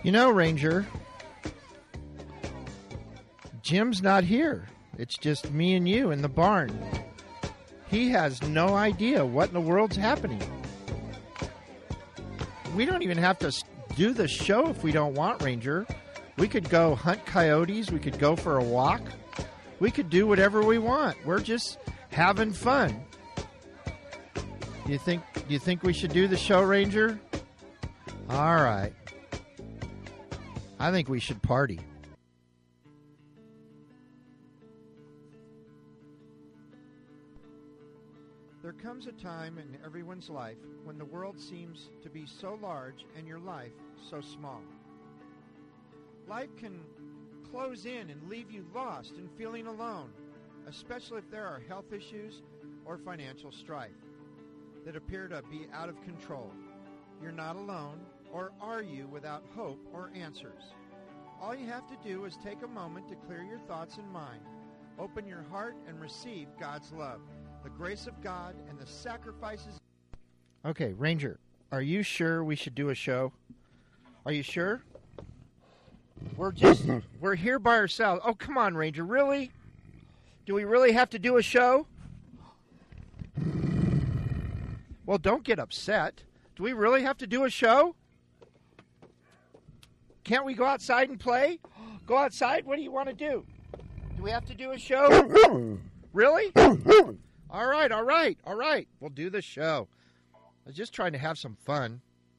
You know, Ranger, Jim's not here. It's just me and you in the barn. He has no idea what in the world's happening. We don't even have to do the show if we don't want, Ranger. We could go hunt coyotes. We could go for a walk. We could do whatever we want. We're just having fun. Do you think we should do the show, Ranger? All right. I think we should party. There comes a time in everyone's life when the world seems to be so large and your life so small. Life can close in and leave you lost and feeling alone, especially if there are health issues or financial strife that appear to be out of control. You're not alone, or are you without hope or answers? All you have to do is take a moment to clear your thoughts and mind, open your heart, and receive God's love, the grace of God, and the sacrifices. Okay, Ranger, are you sure we should do a show? Are you sure? We're here by ourselves. Oh, come on, Ranger, really? Do we really have to do a show? Well, don't get upset. Do we really have to do a show? Can't we go outside and play? Go outside? What do you want to do? Do we have to do a show? Really? All right. We'll do the show. I was just trying to have some fun.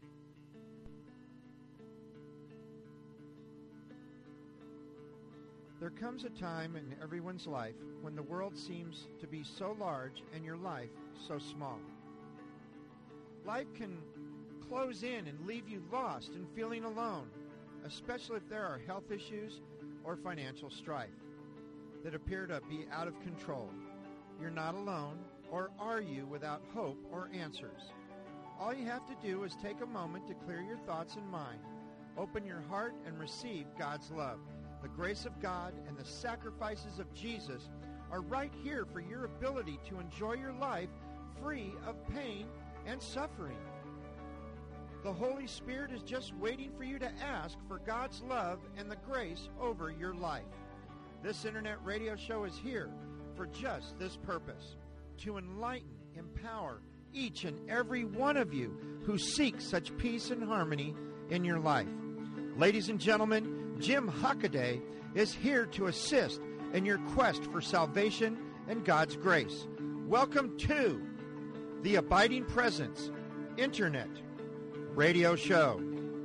There comes a time in everyone's life when the world seems to be so large and your life so small. Life can close in and leave you lost and feeling alone, especially if there are health issues or financial strife that appear to be out of control. You're not alone, or are you without hope or answers? All you have to do is take a moment to clear your thoughts and mind, open your heart, and receive God's love. The grace of God and the sacrifices of Jesus are right here for your ability to enjoy your life free of pain and suffering. The Holy Spirit is just waiting for you to ask for God's love and the grace over your life. This internet radio show is here for just this purpose, to enlighten, empower each and every one of you who seek such peace and harmony in your life. Ladies and gentlemen, Jim Hockaday is here to assist in your quest for salvation and God's grace. Welcome to the Abiding Presence Internet Radio Show.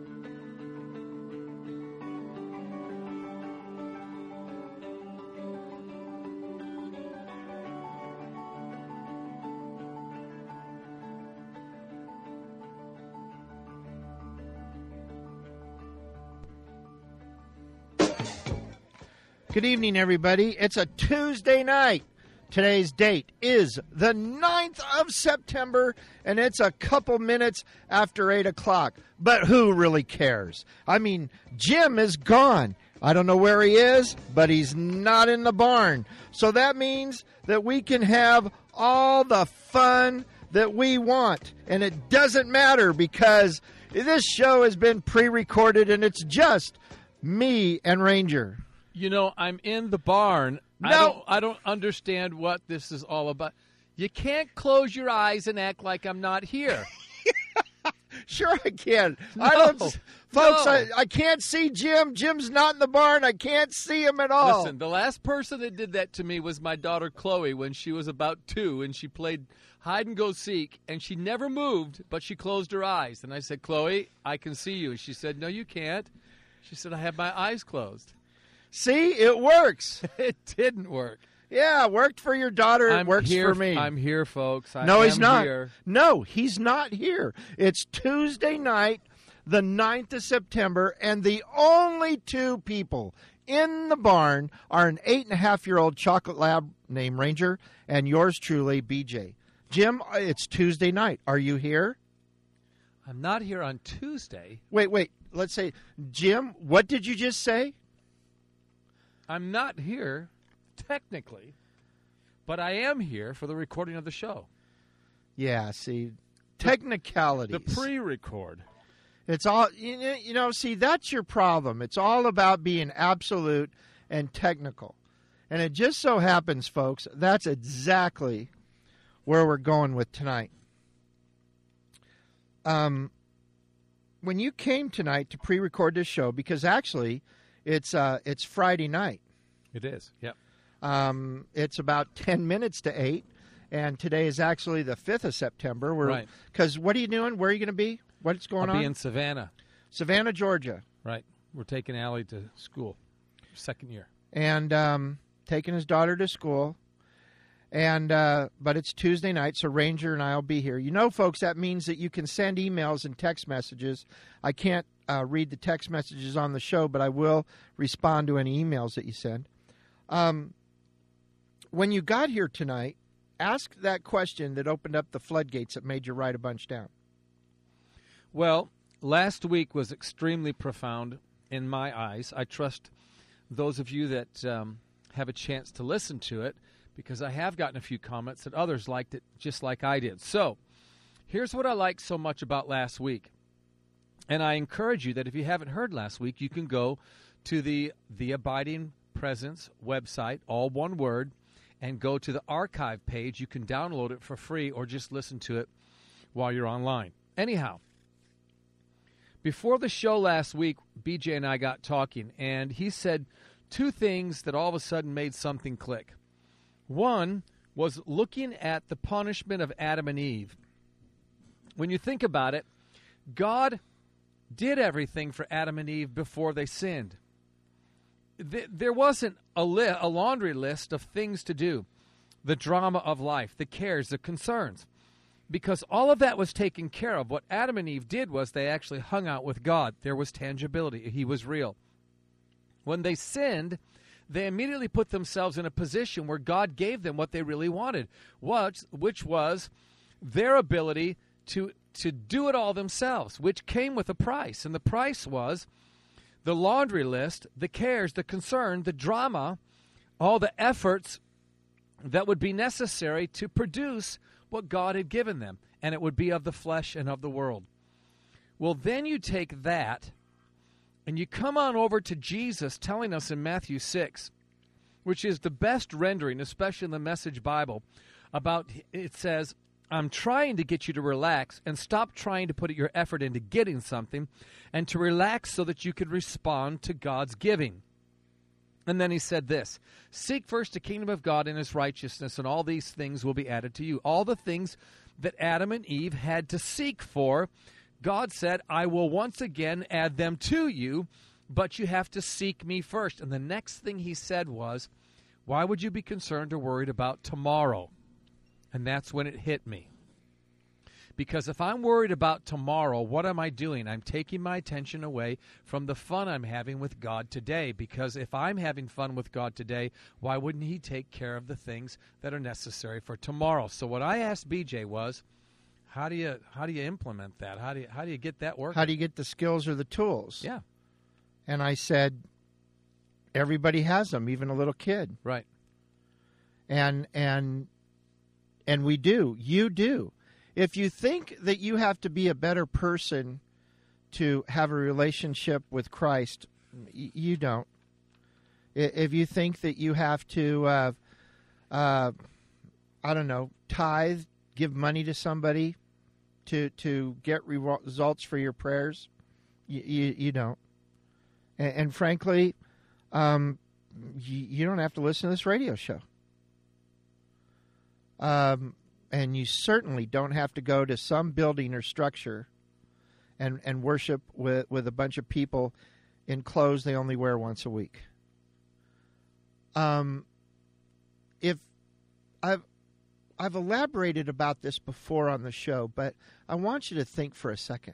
Good evening, everybody. It's a Tuesday night. Today's date is the 9th of September, and it's a couple minutes after 8 o'clock. But who really cares? I mean, Jim is gone. I don't know where he is, but he's not in the barn. So that means that we can have all the fun that we want. And it doesn't matter because this show has been pre-recorded, and it's just me and Ranger. You know, I'm in the barn. No. I don't understand what this is all about. You can't close your eyes and act like I'm not here. Sure I can. No. Folks, I can't see Jim. Jim's not in the barn. I can't see him at all. Listen, the last person that did that to me was my daughter Chloe when she was about 2, and she played hide-and-go-seek, and she never moved, but she closed her eyes. And I said, Chloe, I can see you. And she said, no, you can't. She said, I have my eyes closed. See, it works. It didn't work. Yeah, it worked for your daughter. It works for me. I'm here, folks. No, he's not. Here. No, he's not here. It's Tuesday night, the 9th of September, and the only 2 people in the barn are an 8.5-year-old chocolate lab named Ranger and yours truly, BJ. Jim, it's Tuesday night. Are you here? I'm not here on Tuesday. Wait. Let's say, Jim, what did you just say? I'm not here, technically, but I am here for the recording of the show. Yeah, see, technicalities. The pre-record. It's all, see, that's your problem. It's all about being absolute and technical. And it just so happens, folks, that's exactly where we're going with tonight. When you came tonight to pre-record this show, because actually it's Friday night. It is, yep. It's about 10 minutes to 8, and today is actually the 5th of September. Right. Because what are you doing? Where are you going to be? What's going on? I'll be in Savannah. Savannah, Georgia. Right. We're taking Allie to school, second year. And taking his daughter to school. And but it's Tuesday night, so Ranger and I will be here. You know, folks, that means that you can send emails and text messages. I can't read the text messages on the show, but I will respond to any emails that you send. When you got here tonight, ask that question that opened up the floodgates that made you write a bunch down. Well, last week was extremely profound in my eyes. I trust those of you that have a chance to listen to it, because I have gotten a few comments that others liked it just like I did. So, here's what I liked so much about last week. And I encourage you that if you haven't heard last week, you can go to the Abiding Presence website, all one word, and go to the archive page. You can download it for free or just listen to it while you're online. Anyhow, before the show last week, BJ and I got talking, and he said two things that all of a sudden made something click. One was looking at the punishment of Adam and Eve. When you think about it, God did everything for Adam and Eve before they sinned. There wasn't a laundry list of things to do, the drama of life, the cares, the concerns, because all of that was taken care of. What Adam and Eve did was they actually hung out with God. There was tangibility. He was real. When they sinned, they immediately put themselves in a position where God gave them what they really wanted, which was their ability to do it all themselves, which came with a price. And the price was the laundry list, the cares, the concern, the drama, all the efforts that would be necessary to produce what God had given them. And it would be of the flesh and of the world. Well, then you take that and you come on over to Jesus telling us in Matthew 6, which is the best rendering, especially in the Message Bible, about, it says, I'm trying to get you to relax and stop trying to put your effort into getting something, and to relax so that you can respond to God's giving. And then he said this, seek first the kingdom of God and his righteousness, and all these things will be added to you. All the things that Adam and Eve had to seek for, God said, I will once again add them to you, but you have to seek me first. And the next thing he said was, why would you be concerned or worried about tomorrow? And that's when it hit me. Because if I'm worried about tomorrow, what am I doing? I'm taking my attention away from the fun I'm having with God today. Because if I'm having fun with God today, why wouldn't he take care of the things that are necessary for tomorrow? So what I asked BJ was, how do you implement that? How do you get that working? How do you get the skills or the tools? Yeah. And I said, everybody has them, even a little kid. Right. And we do. You do. If you think that you have to be a better person to have a relationship with Christ, you don't. If you think that you have to, tithe, give money to somebody to get results for your prayers, you don't. And frankly, you don't have to listen to this radio show. And you certainly don't have to go to some building or structure and worship with a bunch of people in clothes they only wear once a week. If I've elaborated about this before on the show, but I want you to think for a second.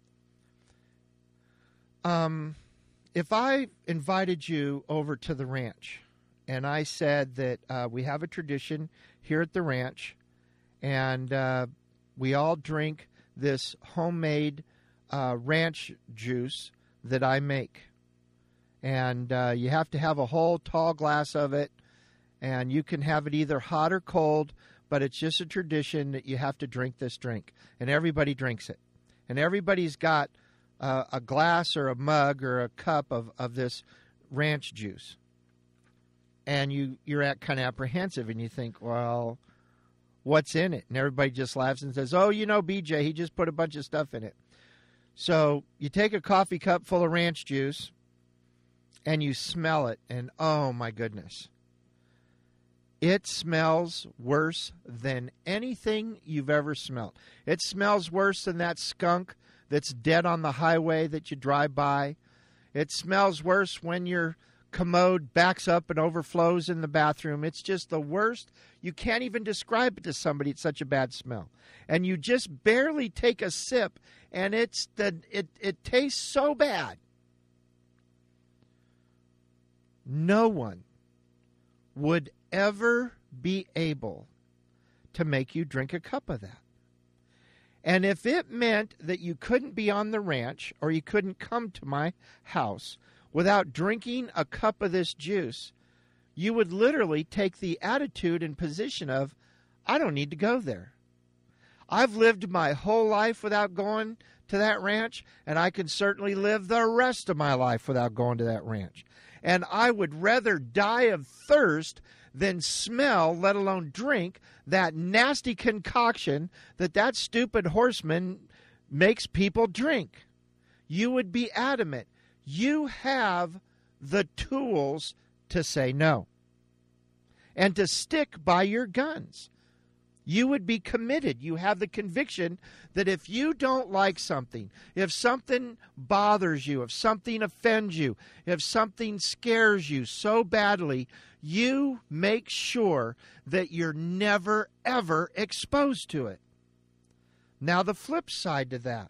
If I invited you over to the ranch and I said that we have a tradition here at the ranch, and we all drink this homemade ranch juice that I make. And you have to have a whole tall glass of it, and you can have it either hot or cold, but it's just a tradition that you have to drink this drink. And everybody drinks it. And everybody's got a glass or a mug or a cup of this ranch juice, and you're kind of apprehensive, and you think, well, what's in it? And everybody just laughs and says, oh, BJ, he just put a bunch of stuff in it. So you take a coffee cup full of ranch juice, and you smell it, and oh, my goodness. It smells worse than anything you've ever smelled. It smells worse than that skunk that's dead on the highway that you drive by. It smells worse when your commode backs up and overflows in the bathroom. It's just the worst. You can't even describe it to somebody. It's such a bad smell. And you just barely take a sip, and it tastes so bad. No one would ever be able to make you drink a cup of that. And if it meant that you couldn't be on the ranch or you couldn't come to my house without drinking a cup of this juice, you would literally take the attitude and position of, I don't need to go there. I've lived my whole life without going to that ranch, and I can certainly live the rest of my life without going to that ranch. And I would rather die of thirst than smell, let alone drink, that nasty concoction that stupid horseman makes people drink. You would be adamant. You have the tools to say no and to stick by your guns. You would be committed. You have the conviction that if you don't like something, if something bothers you, if something offends you, if something scares you so badly, you make sure that you're never, ever exposed to it. Now, the flip side to that,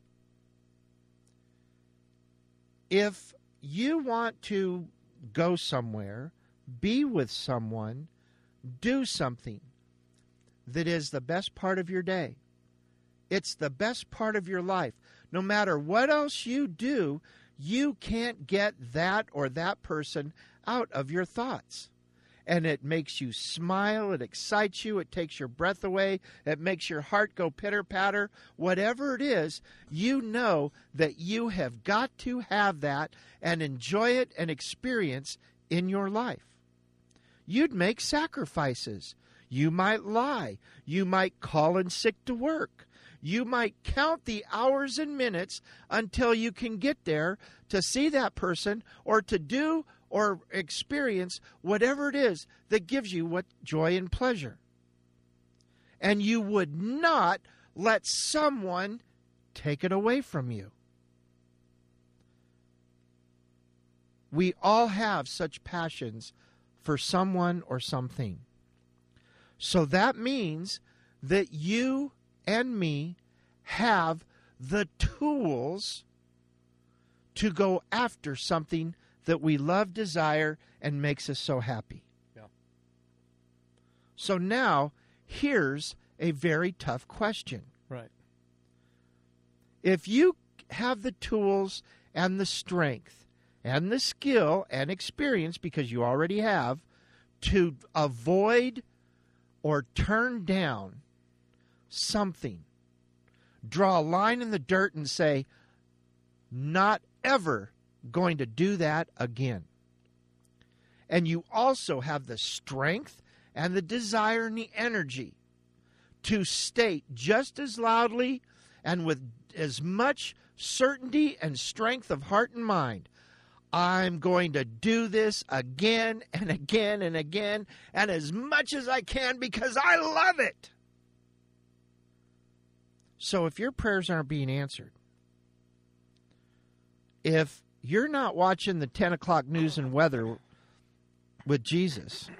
if you want to go somewhere, be with someone, do something that is the best part of your day, it's the best part of your life. No matter what else you do, you can't get that or that person out of your thoughts. And it makes you smile, it excites you, it takes your breath away, it makes your heart go pitter-patter. Whatever it is, you know that you have got to have that and enjoy it and experience in your life. You'd make sacrifices. You might lie. You might call in sick to work. You might count the hours and minutes until you can get there to see that person or to do or experience whatever it is that gives you what joy and pleasure. And you would not let someone take it away from you. We all have such passions for someone or something. So that means that you and me have the tools to go after something that we love, desire, and makes us so happy. Yeah. So now, here's a very tough question. Right. If you have the tools and the strength and the skill and experience, because you already have, to avoid or turn down something, draw a line in the dirt and say, not ever going to do that again. And you also have the strength and the desire and the energy to state just as loudly and with as much certainty and strength of heart and mind, I'm going to do this again and again and again and as much as I can because I love it. So if your prayers aren't being answered, if you're not watching the 10 o'clock news and weather with Jesus,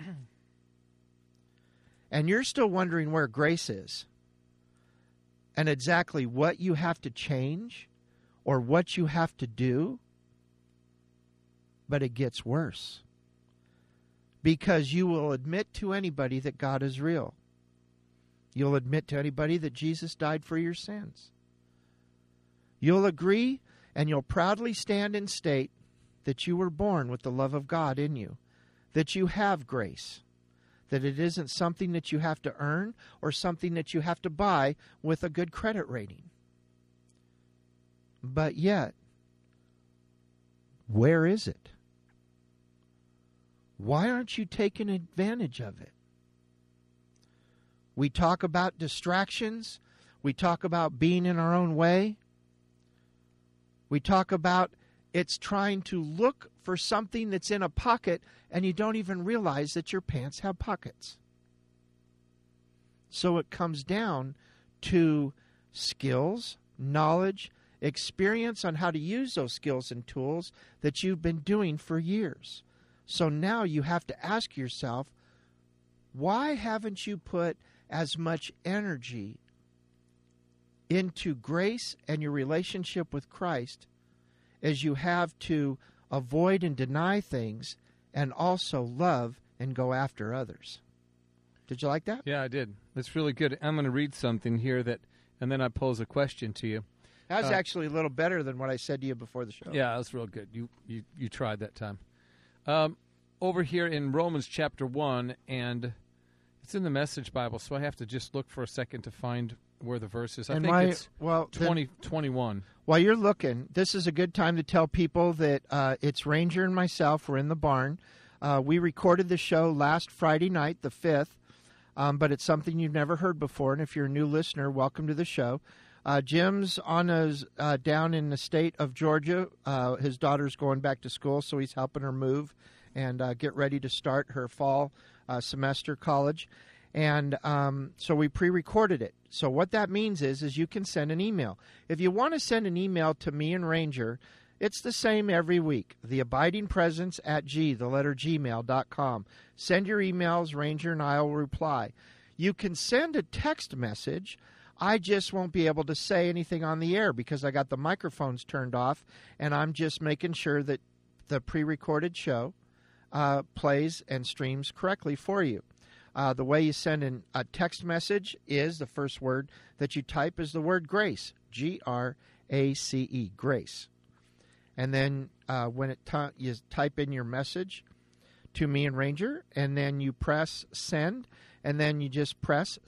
and you're still wondering where grace is and exactly what you have to change or what you have to do, but it gets worse. Because you will admit to anybody that God is real. You'll admit to anybody that Jesus died for your sins. You'll agree and you'll proudly stand and state that you were born with the love of God in you, that you have grace, that it isn't something that you have to earn or something that you have to buy with a good credit rating. But yet, where is it? Why aren't you taking advantage of it? We talk about distractions. We talk about being in our own way. We talk about it's trying to look for something that's in a pocket, and you don't even realize that your pants have pockets. So it comes down to skills, knowledge, experience on how to use those skills and tools that you've been doing for years. So now you have to ask yourself, why haven't you put as much energy into grace and your relationship with Christ as you have to avoid and deny things and also love and go after others? Did you like that? Yeah, I did. That's really good. I'm going to read something here and then I pose a question to you. That was actually a little better than what I said to you before the show. Yeah, that's real good. You tried that time. Over here in Romans chapter 1, and it's in the Message Bible, so I have to just look for a second to find where the verse is. I think it's 21. While you're looking, this is a good time to tell people that it's Ranger and myself. We're in the barn. We recorded the show last Friday night, the 5th, but it's something you've never heard before, and if you're a new listener, welcome to the show. Jim's on down in the state of Georgia. His daughter's going back to school, so he's helping her move and get ready to start her fall semester college. And so we pre-recorded it. So what that means is you can send an email. If you want to send an email to me and Ranger, it's the same every week. theabidingpresence@gmail.com. Send your emails. Ranger and I will reply. You can send a text message. I just won't be able to say anything on the air because I got the microphones turned off, and I'm just making sure that the pre-recorded show plays and streams correctly for you. The way you send a text message is the first word that you type is the word grace, Grace, grace. And then when you type in your message to me and Ranger, and then you press send, and then you just press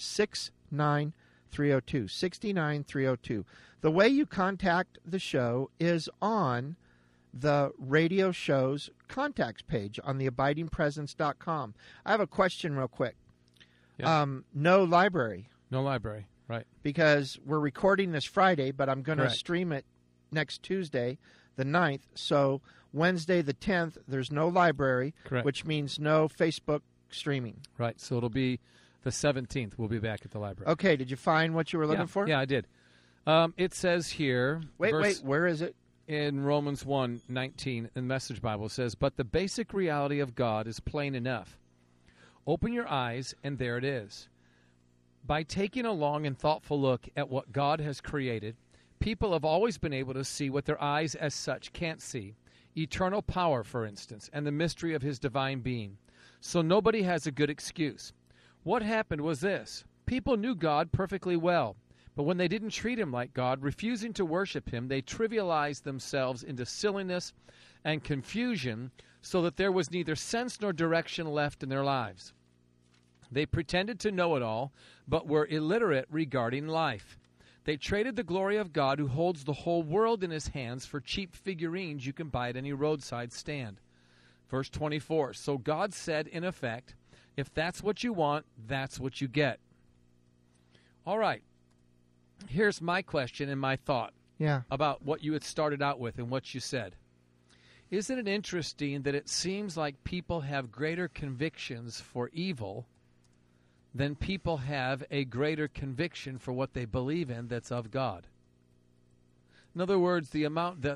69302. The way you contact the show is on the radio show's contacts page on theabidingpresence.com. I have a question real quick. Yeah. No library. No library, right. Because we're recording this Friday, but I'm going to stream it next Tuesday, the 9th. So Wednesday, the 10th, there's no library, correct, which means no Facebook streaming. Right, so it'll be the 17th. We'll be back at the library. Okay, did you find what you were looking for? Yeah, I did. It says here... Wait, where is it? In Romans 1:19, in the Message Bible, it says, "But the basic reality of God is plain enough. Open your eyes, and there it is. By taking a long and thoughtful look at what God has created, people have always been able to see what their eyes as such can't see. Eternal power, for instance, and the mystery of his divine being. So nobody has a good excuse. What happened was this. People knew God perfectly well. But when they didn't treat him like God, refusing to worship him, they trivialized themselves into silliness and confusion so that there was neither sense nor direction left in their lives. They pretended to know it all, but were illiterate regarding life. They traded the glory of God, who holds the whole world in his hands, for cheap figurines you can buy at any roadside stand." Verse 24, "So God said, in effect, if that's what you want, that's what you get." All right. Here's my question and my thought about what you had started out with and what you said. Isn't it interesting that it seems like people have greater convictions for evil than people have a greater conviction for what they believe in that's of God? In other words, the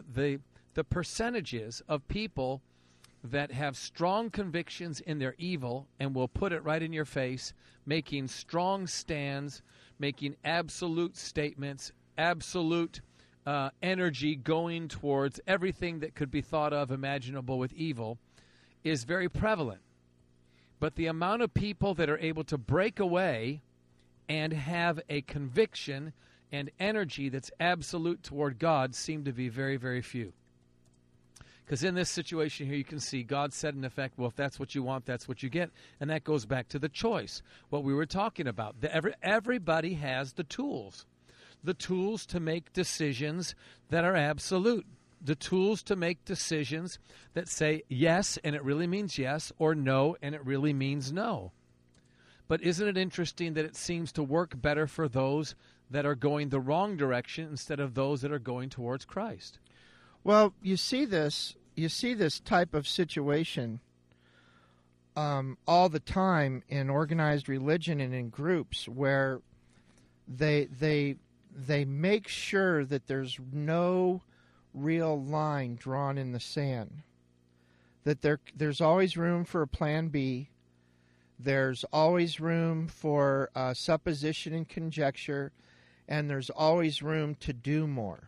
percentages of people that have strong convictions in their evil and will put it right in your face, making strong stands, making absolute statements, absolute energy going towards everything that could be thought of imaginable with evil, is very prevalent. But the amount of people that are able to break away and have a conviction and energy that's absolute toward God seem to be very, very few. Because in this situation here, you can see God said, in effect, well, if that's what you want, that's what you get. And that goes back to the choice, what we were talking about. Everybody has the tools. the tools to make decisions that are absolute, the tools to make decisions that say yes and it really means yes, or no and it really means no. But isn't it interesting that it seems to work better for those that are going the wrong direction instead of those that are going towards Christ? Well, you see this type of situation all the time in organized religion and in groups where they make sure that there's no real line drawn in the sand, that there's always room for a plan B. There's always room for supposition and conjecture, and there's always room to do more.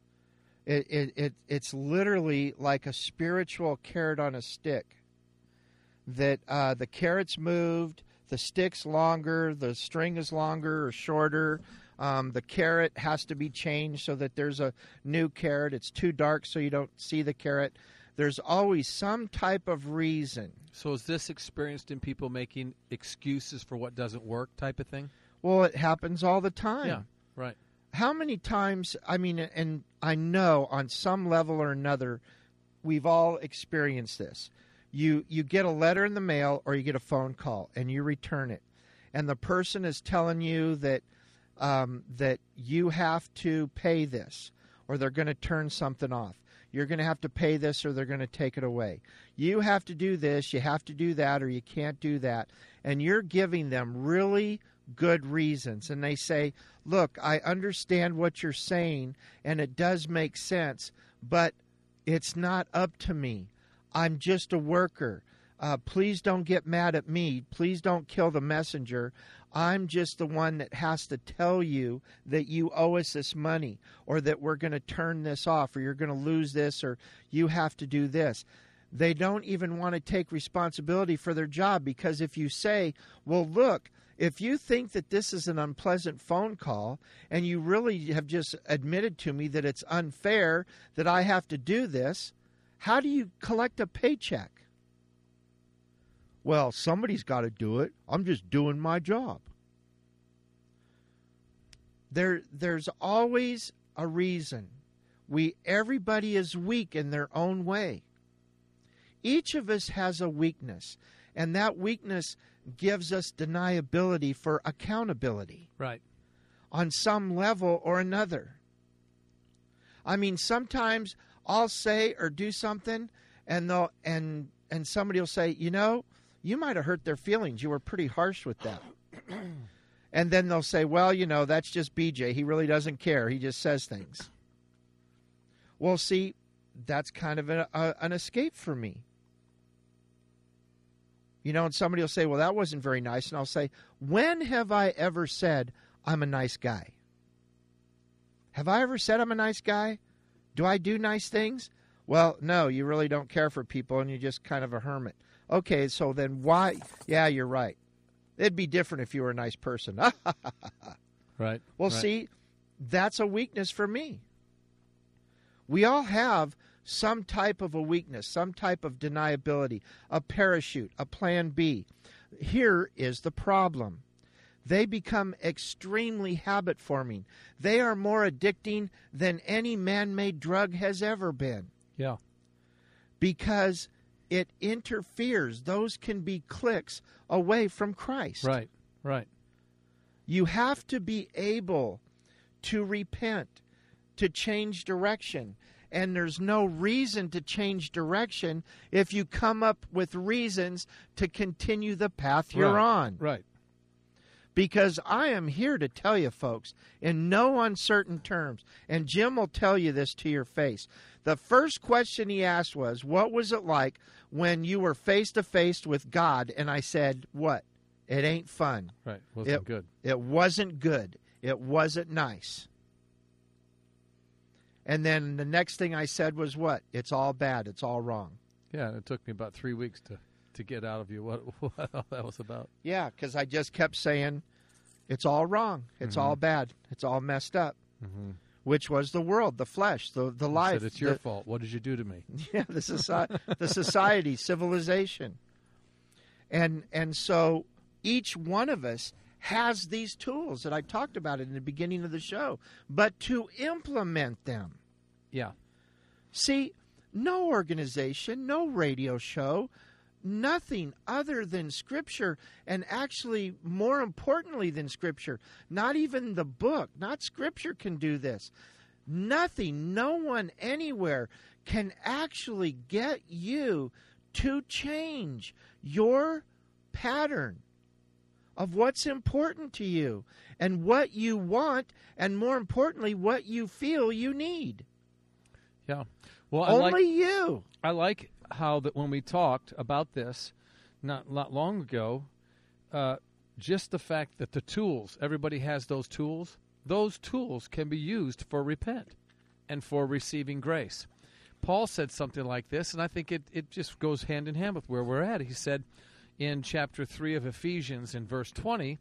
It's literally like a spiritual carrot on a stick, that the carrot's moved, the stick's longer, the string is longer or shorter. The carrot has to be changed so that there's a new carrot. It's too dark so you don't see the carrot. There's always some type of reason. So is this experienced in people making excuses for what doesn't work type of thing? Well, it happens all the time. Yeah, right. How many times, I mean, and I know on some level or another, we've all experienced this. You get a letter in the mail or you get a phone call and you return it. And the person is telling you that that you have to pay this or they're going to turn something off. You're going to have to pay this or they're going to take it away. You have to do this, you have to do that, or you can't do that. And you're giving them really good reasons. And they say, look, I understand what you're saying, and it does make sense, but it's not up to me. I'm just a worker. Please don't get mad at me. Please don't kill the messenger. I'm just the one that has to tell you that you owe us this money, or that we're going to turn this off, or you're going to lose this, or you have to do this. They don't even want to take responsibility for their job, because if you say, well, look, if you think that this is an unpleasant phone call and you really have just admitted to me that it's unfair that I have to do this, how do you collect a paycheck? Well, somebody's got to do it. I'm just doing my job. There's always a reason. Everybody is weak in their own way. Each of us has a weakness, and that weakness gives us deniability for accountability. Right. On some level or another. I mean, sometimes I'll say or do something, and somebody will say, you know, you might have hurt their feelings. You were pretty harsh with that. And then they'll say, well, you know, that's just BJ. He really doesn't care. He just says things. Well, see, that's kind of an escape for me. You know, and somebody will say, well, that wasn't very nice. And I'll say, when have I ever said I'm a nice guy? Have I ever said I'm a nice guy? Do I do nice things? Well, no, you really don't care for people and you're just kind of a hermit. Okay, so then why? Yeah, you're right. It'd be different if you were a nice person. Right. Well, right. See, that's a weakness for me. We all have some type of a weakness, some type of deniability, a parachute, a plan B. Here is the problem. They become extremely habit-forming. They are more addicting than any man-made drug has ever been. Yeah. Because it interferes. Those can be clicks away from Christ. Right, right. You have to be able to repent, to change direction. And there's no reason to change direction if you come up with reasons to continue the path you're on. Right. Because I am here to tell you, folks, in no uncertain terms, and Jim will tell you this to your face. The first question he asked was, what was it like when you were face-to-face with God? And I said, what? It ain't fun. Right. Wasn't good. It wasn't good. It wasn't nice. And then the next thing I said was what? It's all bad. It's all wrong. Yeah, it took me about 3 weeks to get out of you what all that was about. Yeah, because I just kept saying, it's all wrong. It's all bad. It's all messed up. Mm-hmm. Which was the world, the flesh, the life. Said, it's your fault. What did you do to me? Yeah, the society, civilization. And so each one of us has these tools that I talked about in the beginning of the show, but to implement them. Yeah. See, no organization, no radio show, nothing other than Scripture, and actually more importantly than Scripture, not even the book, not Scripture can do this. Nothing, no one anywhere can actually get you to change your pattern of what's important to you and what you want, and more importantly, what you feel you need. Yeah. Well, I like how that when we talked about this not long ago, just the fact that the tools, everybody has those tools can be used for repent and for receiving grace. Paul said something like this, and I think it just goes hand in hand with where we're at. He said in chapter 3 of Ephesians in verse 20,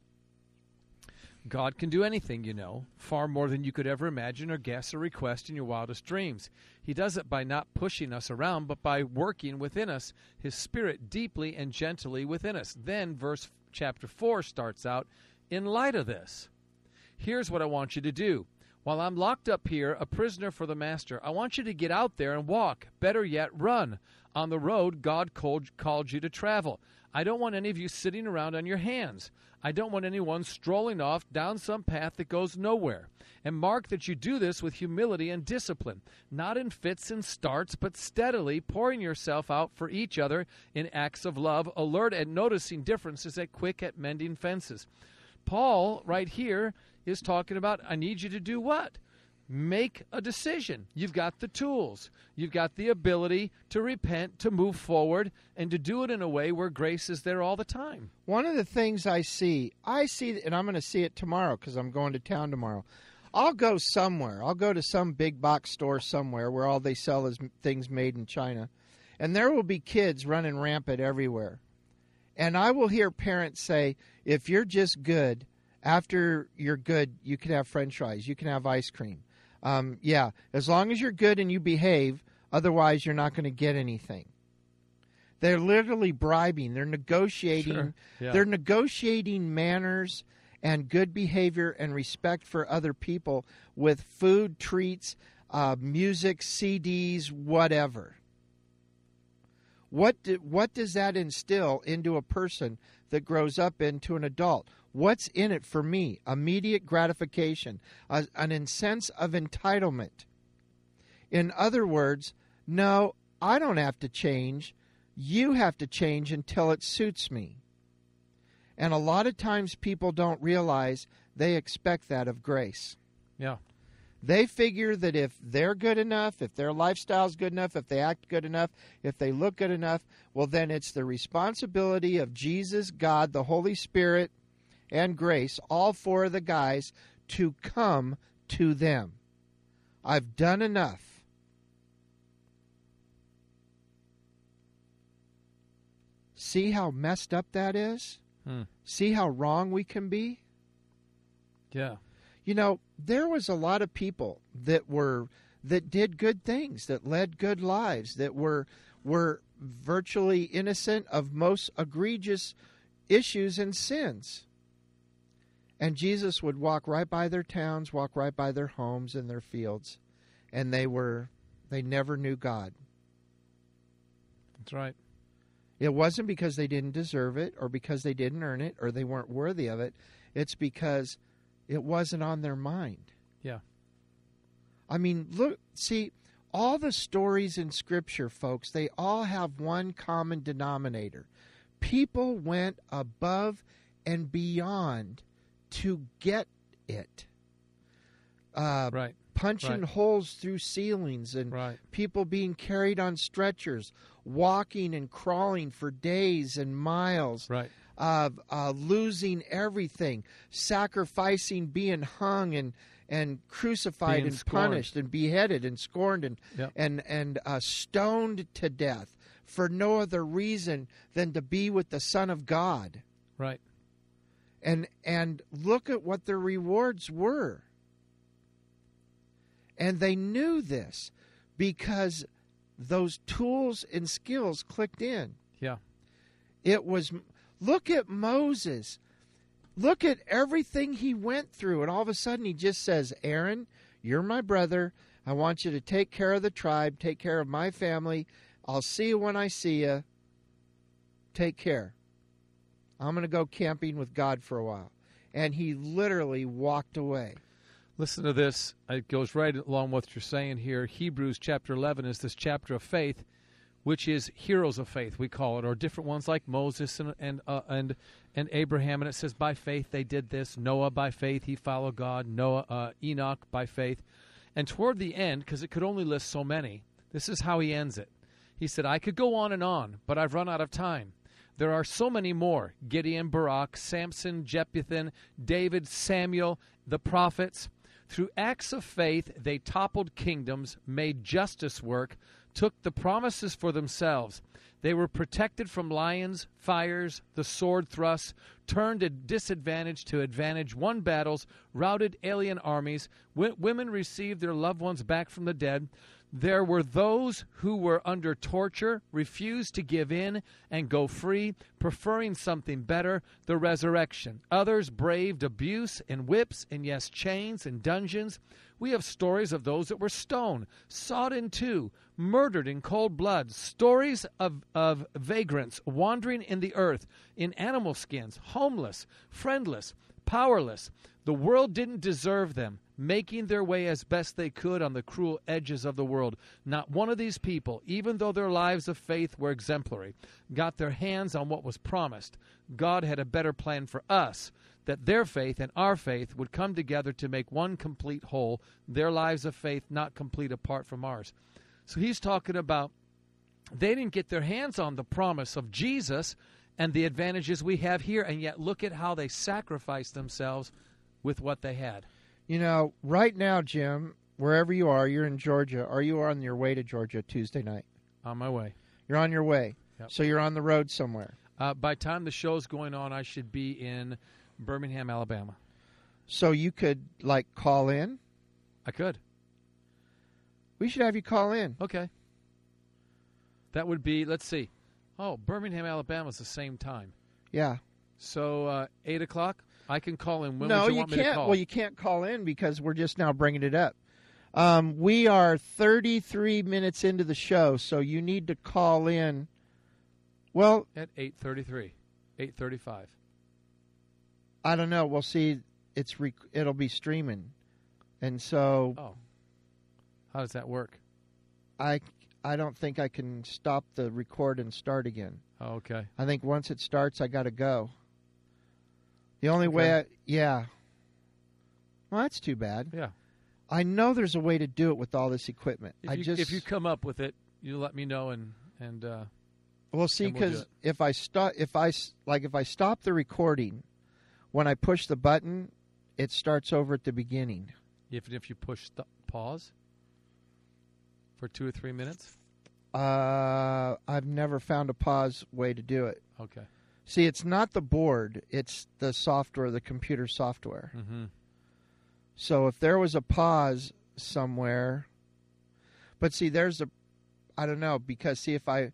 God can do anything, far more than you could ever imagine or guess or request in your wildest dreams. He does it by not pushing us around, but by working within us, His Spirit deeply and gently within us. Then chapter 4 starts out, in light of this, here's what I want you to do. While I'm locked up here, a prisoner for the Master, I want you to get out there and walk, better yet, run, on the road God called you to travel. I don't want any of you sitting around on your hands. I don't want anyone strolling off down some path that goes nowhere. And mark that you do this with humility and discipline, not in fits and starts, but steadily pouring yourself out for each other in acts of love, alert at noticing differences and quick at mending fences. Paul, right here, is talking about, I need you to do what? Make a decision. You've got the tools. You've got the ability to repent, to move forward, and to do it in a way where grace is there all the time. One of the things I see, and I'm going to see it tomorrow because I'm going to town tomorrow. I'll go somewhere. I'll go to some big box store somewhere where all they sell is things made in China. And there will be kids running rampant everywhere. And I will hear parents say, if you're just good, after you're good, you can have French fries, you can have ice cream. As long as you're good and you behave, otherwise you're not going to get anything. They're literally bribing. They're negotiating. Sure. Yeah. They're negotiating manners and good behavior and respect for other people with food, treats, music, CDs, whatever. What does that instill into a person that grows up into an adult? What's in it for me? Immediate gratification, an sense of entitlement. In other words, no, I don't have to change. You have to change until it suits me. And a lot of times people don't realize they expect that of grace. Yeah. They figure that if they're good enough, if their lifestyle's good enough, if they act good enough, if they look good enough, well, then it's the responsibility of Jesus, God, the Holy Spirit, and grace, all four of the guys, to come to them. I've done enough. See how messed up that is? See how wrong we can be? Yeah. There was a lot of people that did good things, that led good lives, that were virtually innocent of most egregious issues and sins. And Jesus would walk right by their towns, walk right by their homes and their fields, and they never knew God. That's right. It wasn't because they didn't deserve it or because they didn't earn it or they weren't worthy of it. It's because it wasn't on their mind. Yeah. I mean, see, all the stories in Scripture, folks, they all have one common denominator. People went above and beyond to get it. Right. Punching holes through ceilings and people being carried on stretchers, walking and crawling for days and miles, losing everything, sacrificing, being hung and crucified being and scorned. punished and beheaded and scorned and stoned to death for no other reason than to be with the Son of God. Right. And look at what their rewards were. And they knew this because those tools and skills clicked in. Yeah. It was, look at Moses. Look at everything he went through, and all of a sudden he just says, Aaron, you're my brother. I want you to take care of the tribe, take care of my family. I'll see you when I see you. Take care. I'm going to go camping with God for a while. And he literally walked away. Listen to this. It goes right along with what you're saying here. Hebrews chapter 11 is this chapter of faith, which is heroes of faith, we call it, or different ones like Moses and Abraham. And it says, by faith they did this. Noah, by faith, he followed God. Enoch, by faith. And toward the end, because it could only list so many, this is how he ends it. He said, I could go on, but I've run out of time. There are so many more: Gideon, Barak, Samson, Jephthah, David, Samuel, the prophets. Through acts of faith, they toppled kingdoms, made justice work, took the promises for themselves. They were protected from lions, fires, the sword thrusts, turned a disadvantage to advantage, won battles, routed alien armies. Women received their loved ones back from the dead. There were those who were under torture, refused to give in and go free, preferring something better, the resurrection. Others braved abuse and whips and, yes, chains and dungeons. We have stories of those that were stoned, sawed in two, murdered in cold blood, stories of vagrants wandering in the earth, in animal skins, homeless, friendless, powerless. The world didn't deserve them, making their way as best they could on the cruel edges of the world. Not one of these people, even though their lives of faith were exemplary, got their hands on what was promised. God had a better plan for us, that their faith and our faith would come together to make one complete whole, their lives of faith not complete apart from ours. So he's talking about they didn't get their hands on the promise of Jesus and the advantages we have here, and yet look at how they sacrificed themselves with what they had. You know, right now, Jim, wherever you are, you're in Georgia, or you are on your way to Georgia Tuesday night? On my way. You're on your way. Yep. So you're on the road somewhere. By the time the show's going on, I should be in Birmingham, Alabama. So you could, like, call in? I could. We should have you call in. Okay. That would be, let's see. Oh, Birmingham, Alabama is the same time. Yeah. So 8 o'clock? I can call in. When no, would you want me to can't. call? Well, you can't call in because we're just now bringing it up. We are 33 minutes into the show, so you need to call in. Well, at 8:33, 8:35. I don't know. We'll see. It'll be streaming, and so. Oh, how does that work? I don't think I can stop the record and start again. Oh, okay. I think once it starts, I got to go. The only way, yeah. Well, that's too bad. Yeah. I know there's a way to do it with all this equipment. If you come up with it, you let me know and we'll see, because if I stop the recording, when I push the button, it starts over at the beginning. Even if you push pause for 2 or 3 minutes? I've never found a pause way to do it. Okay. See, it's not the board; it's the software, the computer software. Mm-hmm. So if there was a pause somewhere, but see, I don't know, because see, if I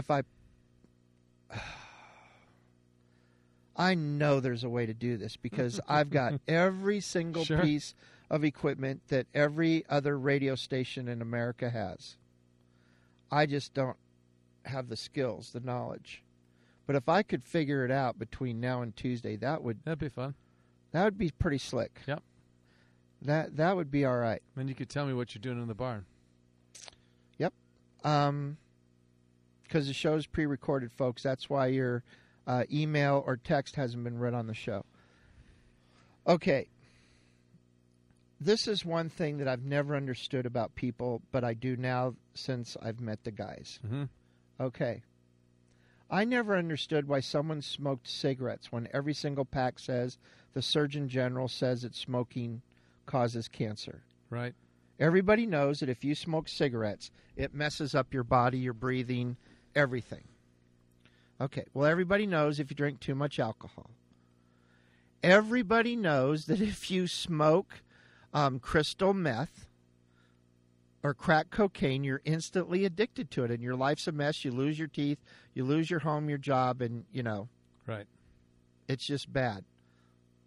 know there's a way to do this, because I've got every single piece of equipment that every other radio station in America has. I just don't have the skills, the knowledge. But if I could figure it out between now and Tuesday, that'd be fun. That would be pretty slick. Yep. That would be all right. Then you could tell me what you're doing in the barn. Yep. Because the show's pre-recorded, folks. That's why your email or text hasn't been read on the show. Okay. This is one thing that I've never understood about people, but I do now since I've met the guys. Mm-hmm. Okay. I never understood why someone smoked cigarettes when every single pack says the Surgeon General says that smoking causes cancer. Right. Everybody knows that if you smoke cigarettes, it messes up your body, your breathing, everything. Okay. Well, everybody knows if you drink too much alcohol. Everybody knows that if you smoke crystal meth or crack cocaine, you're instantly addicted to it, and your life's a mess. You lose your teeth, you lose your home, your job, and, Right. It's just bad.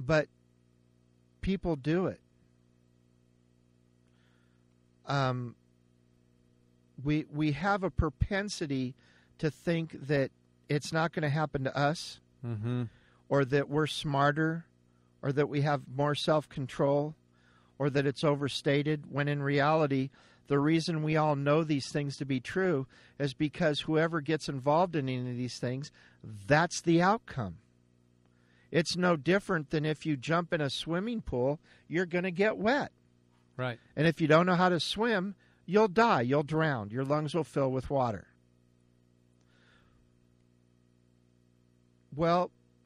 But people do it. We have a propensity to think that it's not going to happen to us, or that we're smarter, or that we have more self-control, or that it's overstated, when in reality, the reason we all know these things to be true is because whoever gets involved in any of these things, that's the outcome. It's no different than if you jump in a swimming pool, you're going to get wet. Right. And if you don't know how to swim, you'll die. You'll drown. Your lungs will fill with water. Well,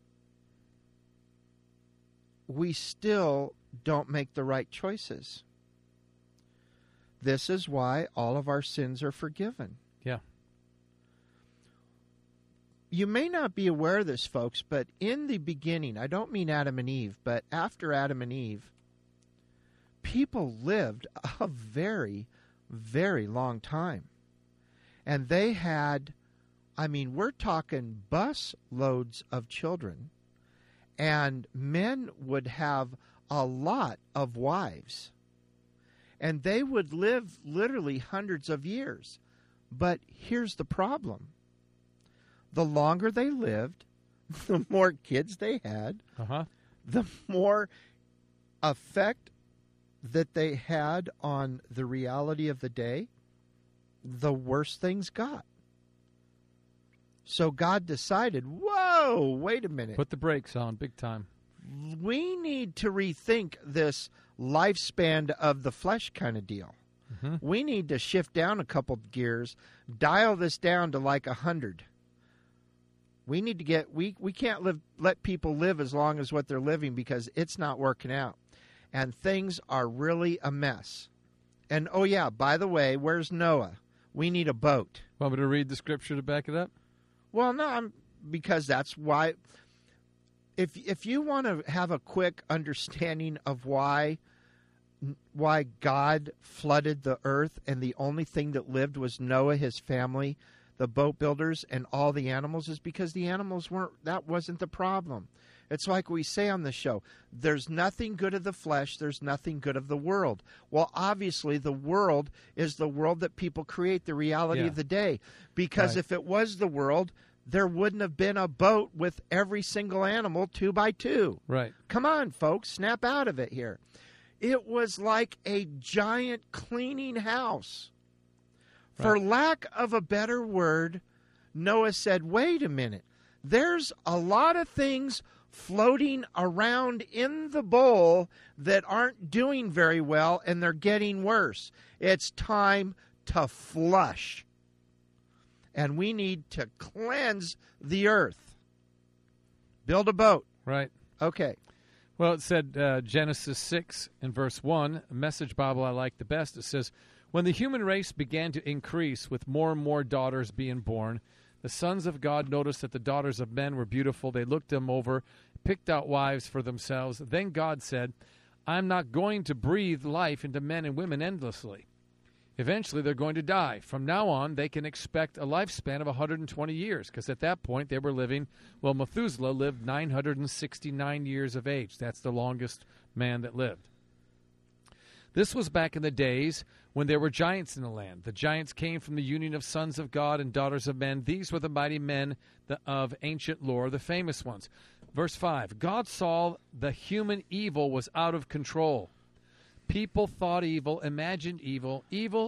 we still don't make the right choices. This is why all of our sins are forgiven. Yeah. You may not be aware of this, folks, but in the beginning, I don't mean Adam and Eve, but after Adam and Eve, people lived a very, very long time. And they had, we're talking bus loads of children, and men would have a lot of wives. And they would live literally hundreds of years. But here's the problem. The longer they lived, the more kids they had, the more effect that they had on the reality of the day, the worse things got. So God decided, whoa, wait a minute. Put the brakes on big time. We need to rethink this lifespan of the flesh kind of deal. We need to shift down a couple gears, dial this down to like 100. We need to get, we can't let people live as long as what they're living, because it's not working out. And things are really a mess. And, oh yeah, by the way, where's Noah? We need a boat. Want me to read the scripture to back it up? Well, no, because that's why. If you want to have a quick understanding of why God flooded the earth and the only thing that lived was Noah, his family, the boat builders, and all the animals, is because the animals that wasn't the problem. It's like we say on the show, there's nothing good of the flesh, there's nothing good of the world. Well, obviously, the world is the world that people create, the reality of the day. Because if it was the world, there wouldn't have been a boat with every single animal 2 by 2. Right. Come on, folks, snap out of it here. It was like a giant cleaning house. Right. For lack of a better word, Noah said, wait a minute. There's a lot of things floating around in the bowl that aren't doing very well, and they're getting worse. It's time to flush. And we need to cleanse the earth. Build a boat. Right. Okay. Well, it said Genesis 6 and verse 1, a Message Bible I like the best. It says, when the human race began to increase with more and more daughters being born, the sons of God noticed that the daughters of men were beautiful. They looked them over, picked out wives for themselves. Then God said, I'm not going to breathe life into men and women endlessly. Eventually, they're going to die. From now on, they can expect a lifespan of 120 years, because at that point, they were living, well, Methuselah lived 969 years of age. That's the longest man that lived. This was back in the days when there were giants in the land. The giants came from the union of sons of God and daughters of men. These were the mighty men of ancient lore, the famous ones. Verse 5, God saw the human evil was out of control. People thought evil, imagined evil,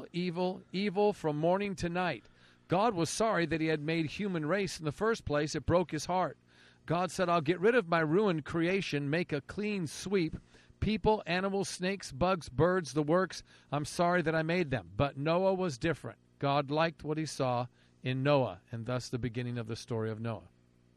evil from morning to night. God was sorry that he had made human race in the first place. It broke his heart. God said, I'll get rid of my ruined creation, make a clean sweep. People, animals, snakes, bugs, birds, the works. I'm sorry that I made them. But Noah was different. God liked what he saw in Noah, and thus the beginning of the story of Noah.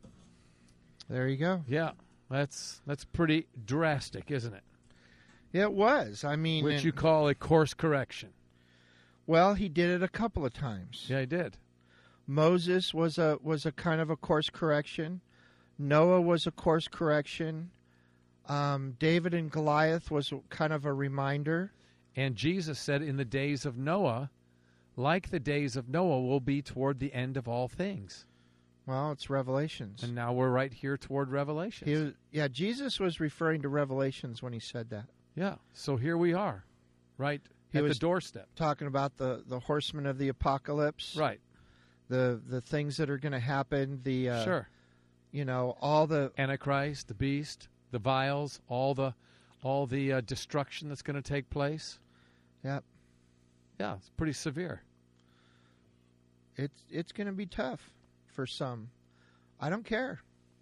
There you go. Yeah, that's pretty drastic, isn't it? It was. I mean, which you call a course correction. Well, he did it a couple of times. Yeah, he did. Moses was a kind of a course correction. Noah was a course correction. David and Goliath was kind of a reminder. And Jesus said, in the days of Noah, like the days of Noah will be toward the end of all things. Well, it's Revelations. And now we're right here toward Revelations. Jesus was referring to Revelations when he said that. Yeah, so here we are, right at the doorstep. Talking about the horsemen of the apocalypse. Right. The things that are going to happen. Sure. All the Antichrist, the beast, the vials, all the destruction that's going to take place. Yep. Yeah, it's pretty severe. It's going to be tough for some. I don't care.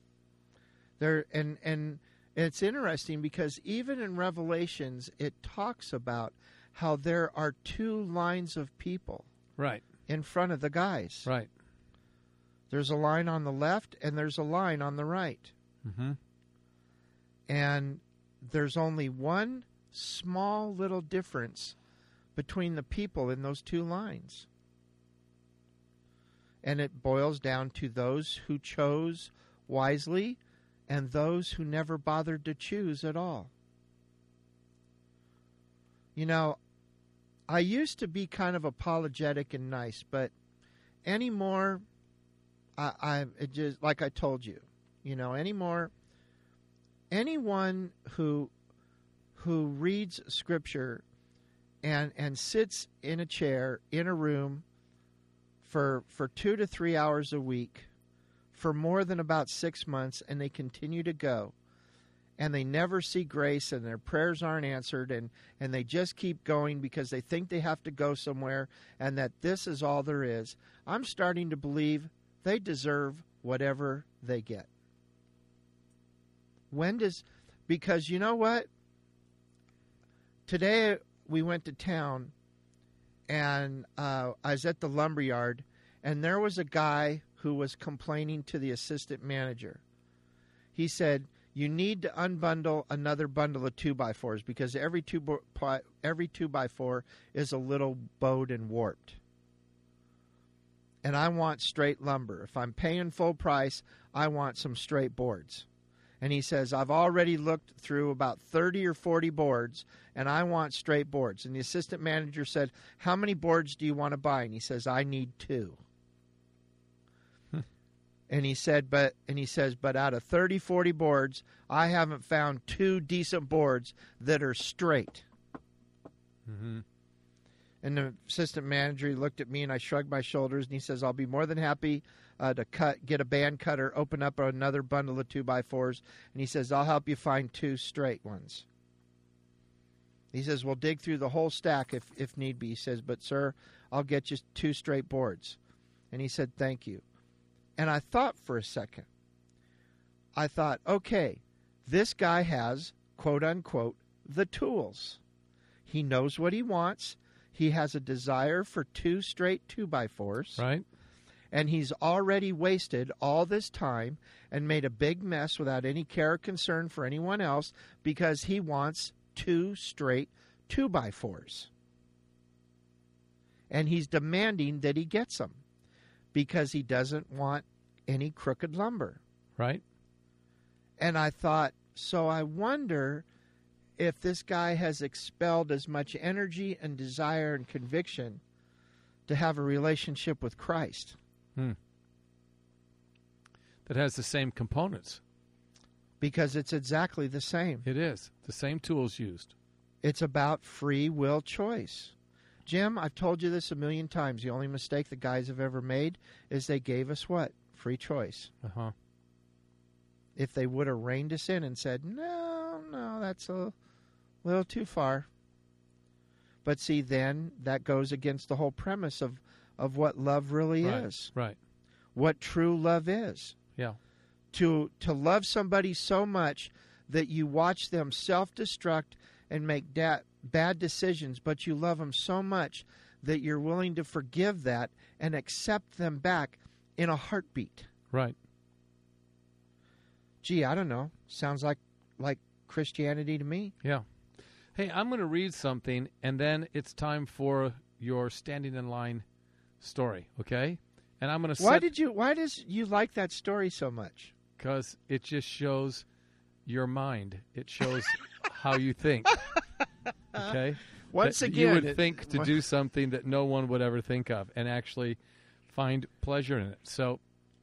And it's interesting because even in Revelations it talks about how there are two lines of people. Right. In front of the guys. Right. There's a line on the left and there's a line on the right. Mm-hmm. And there's only one small little difference between the people in those two lines. And it boils down to those who chose wisely and those who never bothered to choose at all. I used to be kind of apologetic and nice, but anymore, it just like I told you, anymore, anyone who reads Scripture and sits in a chair in a room for 2 to 3 hours a week for more than about 6 months, and they continue to go, and they never see grace, and their prayers aren't answered, and they just keep going because they think they have to go somewhere, and that this is all there is. I'm starting to believe they deserve whatever they get. Because you know what? Today we went to town, and I was at the lumberyard, and there was a guy who was complaining to the assistant manager. He said, "You need to unbundle another bundle of 2x4s because every 2x4 is a little bowed and warped. And I want straight lumber. If I'm paying full price, I want some straight boards." And he says, "I've already looked through about 30 or 40 boards, and I want straight boards." And the assistant manager said, "How many boards do you want to buy?" And he says, "I need 2. And he says, but out of 30, 40 boards, I haven't found 2 decent boards that are straight. Mm-hmm. And the assistant manager looked at me, and I shrugged my shoulders, and he says, "I'll be more than happy to get a band cutter, open up another bundle of 2x4s. And he says, "I'll help you find 2 straight ones." He says, "We'll dig through the whole stack if need be." He says, "But, sir, I'll get you 2 straight boards." And he said, "Thank you." And I thought for a second. I thought, okay, this guy has, quote unquote, the tools. He knows what he wants. He has a desire for 2 straight 2x4s. Right. And he's already wasted all this time and made a big mess without any care or concern for anyone else because he wants 2 straight 2x4s. And he's demanding that he gets them because he doesn't want any crooked lumber. Right. And I thought, so I wonder if this guy has expelled as much energy and desire and conviction to have a relationship with Christ. That has the same components. Because it's exactly the same. It is. The same tools used. It's about free will choice. Jim, I've told you this a million times. The only mistake the guys have ever made is they gave us what? Free choice. Uh-huh. If they would have reined us in and said, no, that's a little too far. But see, then that goes against the whole premise of what love really is. Right. What true love is. Yeah. To love somebody so much that you watch them self-destruct and make bad decisions, but you love them so much that you're willing to forgive that and accept them back in a heartbeat. Right. Gee, I don't know. Sounds like Christianity to me. Yeah. Hey, I'm going to read something, and then it's time for your standing in line story, okay? And I'm going to Why does you like that story so much? Because it just shows your mind. It shows how you think. Okay? Once that again, you would think to do something that no one would ever think of and actually find pleasure in it. So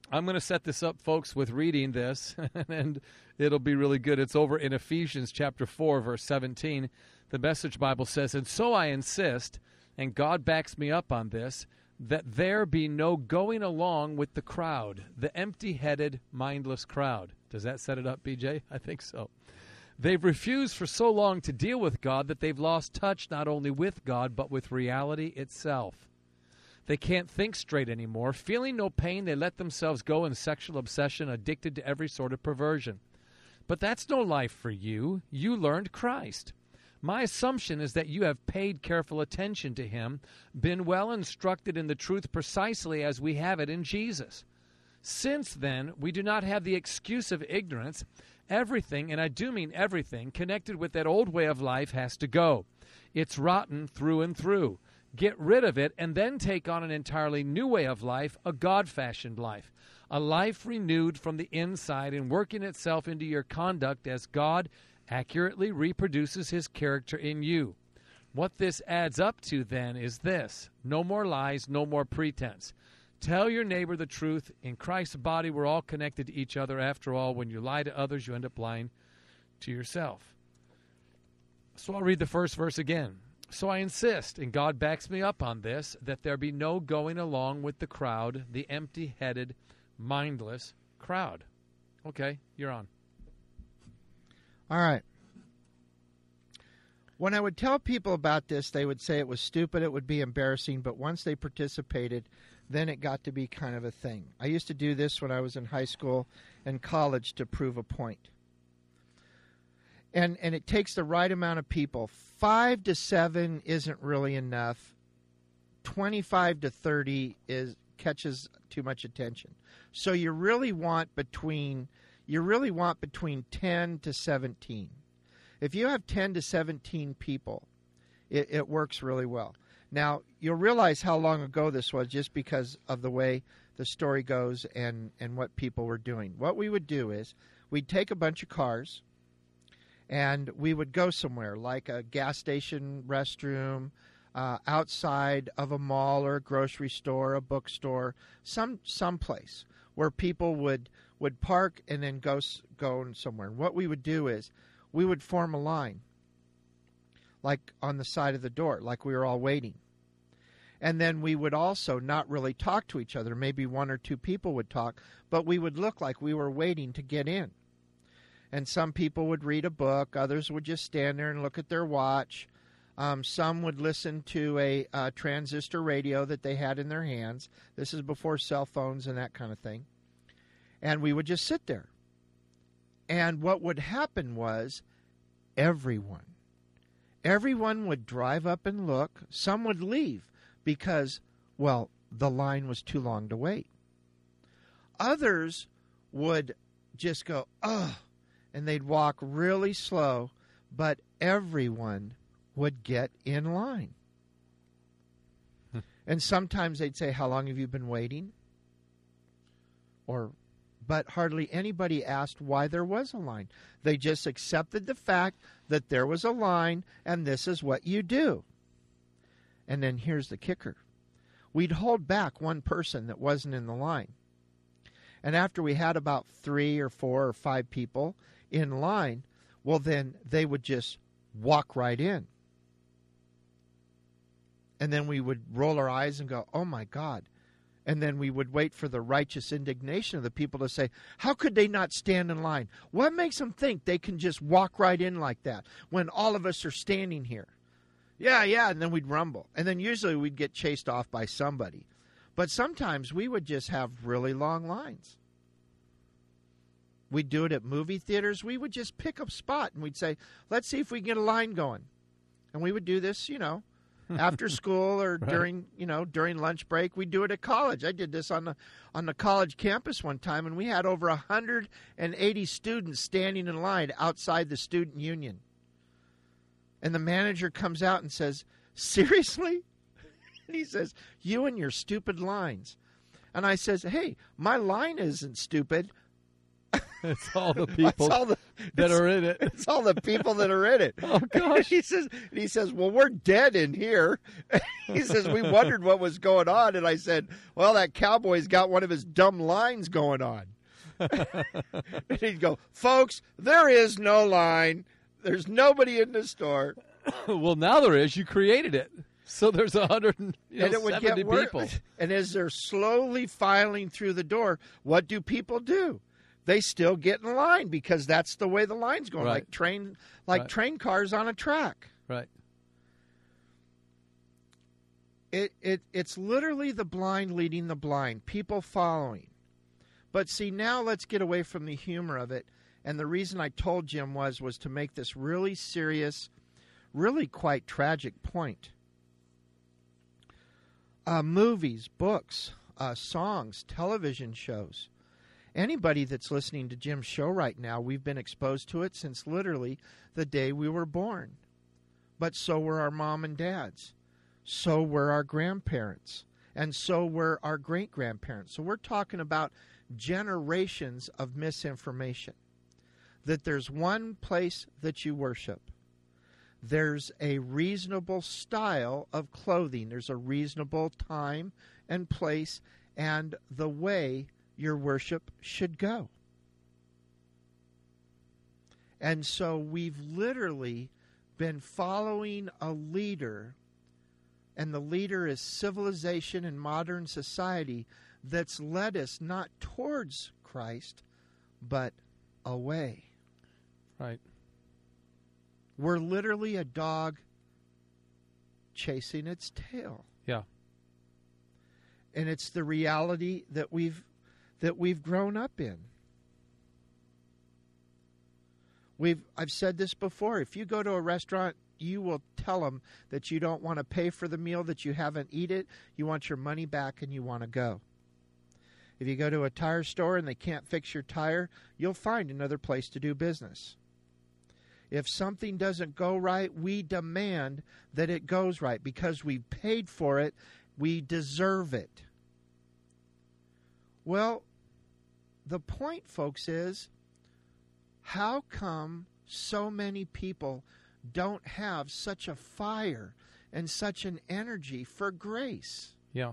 I'm going to set this up, folks, with reading this, and it'll be really good. It's over in Ephesians chapter 4, verse 17. The Message Bible says, "And so I insist, and God backs me up on this, that there be no going along with the crowd, the empty-headed, mindless crowd." Does that set it up, BJ? I think so. "They've refused for so long to deal with God that they've lost touch not only with God, but with reality itself. They can't think straight anymore. Feeling no pain, they let themselves go in sexual obsession, addicted to every sort of perversion. But that's no life for you. You learned Christ. My assumption is that you have paid careful attention to him, been well instructed in the truth precisely as we have it in Jesus. Since then, we do not have the excuse of ignorance. Everything, and I do mean everything, connected with that old way of life has to go. It's rotten through and through. Get rid of it and then take on an entirely new way of life, a God-fashioned life, a life renewed from the inside and working itself into your conduct as God accurately reproduces his character in you. What this adds up to then is this: no more lies, no more pretense. Tell your neighbor the truth. In Christ's body, we're all connected to each other. After all, when you lie to others, you end up lying to yourself." So I'll read the first verse again. "So I insist, and God backs me up on this, that there be no going along with the crowd, the empty-headed, mindless crowd." Okay, you're on. All right. When I would tell people about this, they would say it was stupid, it would be embarrassing, but once they participated, then it got to be kind of a thing. I used to do this when I was in high school and college to prove a point. And it takes the right amount of people. 5 to 7 isn't really enough. 25 to 30 catches too much attention. So you really want between 10 to 17. If you have 10 to 17 people, it works really well. Now, you'll realize how long ago this was just because of the way the story goes and what people were doing. What we would do is we'd take a bunch of cars and we would go somewhere like a gas station restroom, outside of a mall or a grocery store, a bookstore, some place where people would park and then go somewhere. And what we would do is we would form a line, like on the side of the door, like we were all waiting. And then we would also not really talk to each other. Maybe 1 or 2 people would talk, but we would look like we were waiting to get in. And some people would read a book. Others would just stand there and look at their watch. Some would listen to a transistor radio that they had in their hands. This is before cell phones and that kind of thing. And we would just sit there. And what would happen was everyone would drive up and look. Some would leave because, well, the line was too long to wait. Others would just go, ugh, and they'd walk really slow, but everyone would get in line. And sometimes they'd say, "How long have you been waiting?" But hardly anybody asked why there was a line. They just accepted the fact that there was a line and this is what you do. And then here's the kicker. We'd hold back one person that wasn't in the line. And after we had about 3 or 4 or 5 people in line, well, then they would just walk right in. And then we would roll our eyes and go, "Oh, my God." And then we would wait for the righteous indignation of the people to say, "How could they not stand in line? What makes them think they can just walk right in like that when all of us are standing here?" Yeah, and then we'd rumble. And then usually we'd get chased off by somebody. But sometimes we would just have really long lines. We'd do it at movie theaters. We would just pick a spot and we'd say, "Let's see if we can get a line going." And we would do this, after school or Right. during lunch break. We do it at college. I did this on the college campus one time, and we had over 180 students standing in line outside the student union. And the manager comes out and says, "Seriously?" And he says, "You and your stupid lines." And I says, "Hey, my line isn't stupid. It's all the people that are in it. It's all the people that are in it. Oh, gosh. He says, well, we're dead in here. He says, we wondered what was going on. And I said, well, that cowboy's got one of his dumb lines going on. And he'd go, folks, there is no line. There's nobody in the store. Well, now there is. You created it. So there's 170 And it would get people. worse. And as they're slowly filing through the door, what do people do? They still get in line because that's the way the line's going, Right. like train cars on a track. Right. It's literally the blind leading the blind, people following. But see, now let's get away from the humor of it. And the reason I told Jim was to make this really serious, really quite tragic point. Movies, books, songs, television shows. Anybody that's listening to Jim's show right now, we've been exposed to it since literally the day we were born. But so were our mom and dads. So were our grandparents. And so were our great-grandparents. So we're talking about generations of misinformation. That there's one place that you worship. There's a reasonable style of clothing. There's a reasonable time and place and the way your worship should go. And so we've literally been following a leader, and the leader is civilization and modern society that's led us not towards Christ, but away. Right. We're literally a dog chasing its tail. Yeah. And it's the reality that we've grown up in. I've said this before. If you go to a restaurant, you will tell them that you don't want to pay for the meal, that you haven't eaten it, you want your money back, and you want to go. If you go to a tire store and they can't fix your tire, you'll find another place to do business. If something doesn't go right, we demand that it goes right because we paid for it, we deserve it. Well, the point, folks, is how come so many people don't have such a fire and such an energy for grace? Yeah.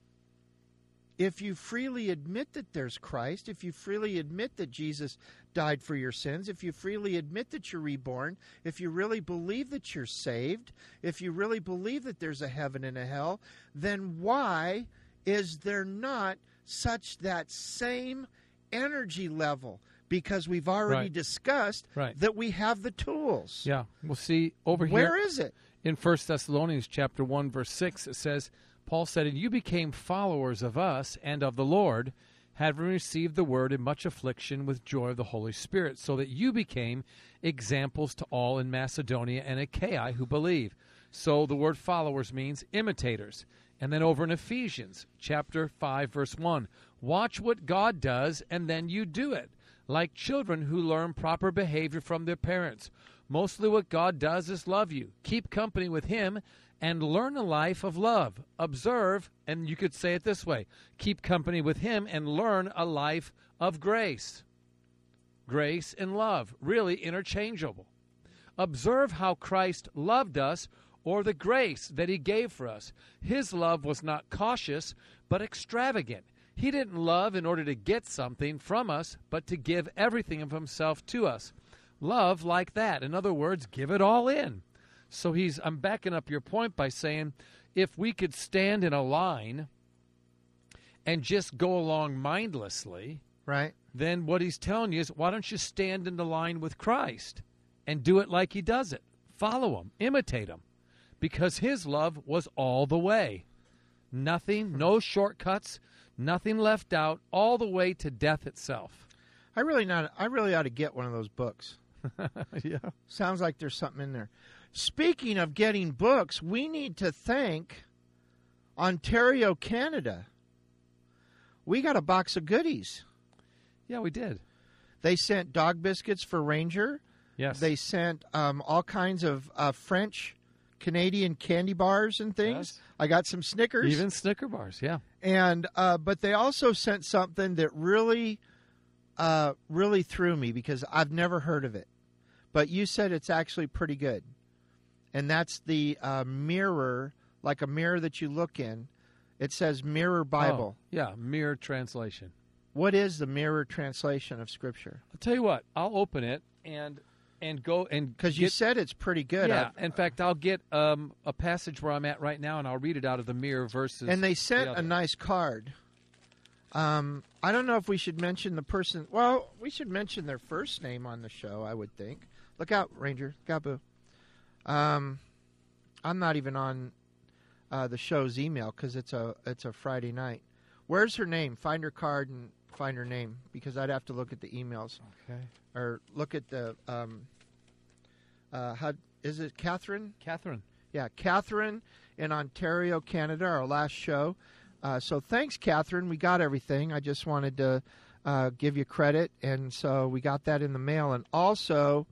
If you freely admit that there's Christ, if you freely admit that Jesus died for your sins, if you freely admit that you're reborn, if you really believe that you're saved, if you really believe that there's a heaven and a hell, then why is there not such that same energy level? Because we've already discussed that we have the tools. Yeah. We'll see over here. Where is it? In 1 Thessalonians chapter 1, verse 6, it says, Paul said, and you became followers of us and of the Lord, having received the word in much affliction with joy of the Holy Spirit, so that you became examples to all in Macedonia and Achaia who believe. So the word followers means imitators. And then over in Ephesians chapter 5, verse 1, watch what God does, and then you do it, like children who learn proper behavior from their parents. Mostly what God does is love you. Keep company with Him and learn a life of love. Observe, and you could say it this way, keep company with Him and learn a life of grace. Grace and love, really interchangeable. Observe how Christ loved us, or the grace that He gave for us. His love was not cautious, but extravagant. He didn't love in order to get something from us, but to give everything of Himself to us. Love like that. In other words, give it all in. So I'm backing up your point by saying, if we could stand in a line and just go along mindlessly, right? Then what he's telling you is, why don't you stand in the line with Christ and do it like He does it? Follow Him, imitate Him, because His love was all the way. Nothing, no shortcuts, nothing left out, all the way to death itself. I really ought to get one of those books. Yeah. Sounds like there's something in there. Speaking of getting books, we need to thank Ontario, Canada. We got a box of goodies. Yeah, we did. They sent dog biscuits for Ranger. Yes. They sent all kinds of French, Canadian candy bars and things. Yes. I got some Snickers. Even Snicker bars, yeah. And but they also sent something that really really threw me because I've never heard of it. But you said it's actually pretty good. And that's the mirror, like a mirror that you look in. It says Mirror Bible. Oh, yeah, Mirror Translation. What is the Mirror Translation of Scripture? I'll tell you what. I'll open it and go and because you said it's pretty good. Yeah. In fact, I'll get a passage where I'm at right now, and I'll read it out of the Mirror verses. And they sent a nice card. I don't know if we should mention the person. Well, we should mention their first name on the show, I would think. Look out, Ranger. Gabu. I'm not even on the show's email because it's a Friday night. Where's her name? Find her card and find her name because I'd have to look at the emails. Okay. Or look at the how is it Catherine? Catherine. Yeah, Catherine in Ontario, Canada. Our last show. So thanks, Catherine. We got everything. I just wanted to give you credit, and so we got that in the mail. And also,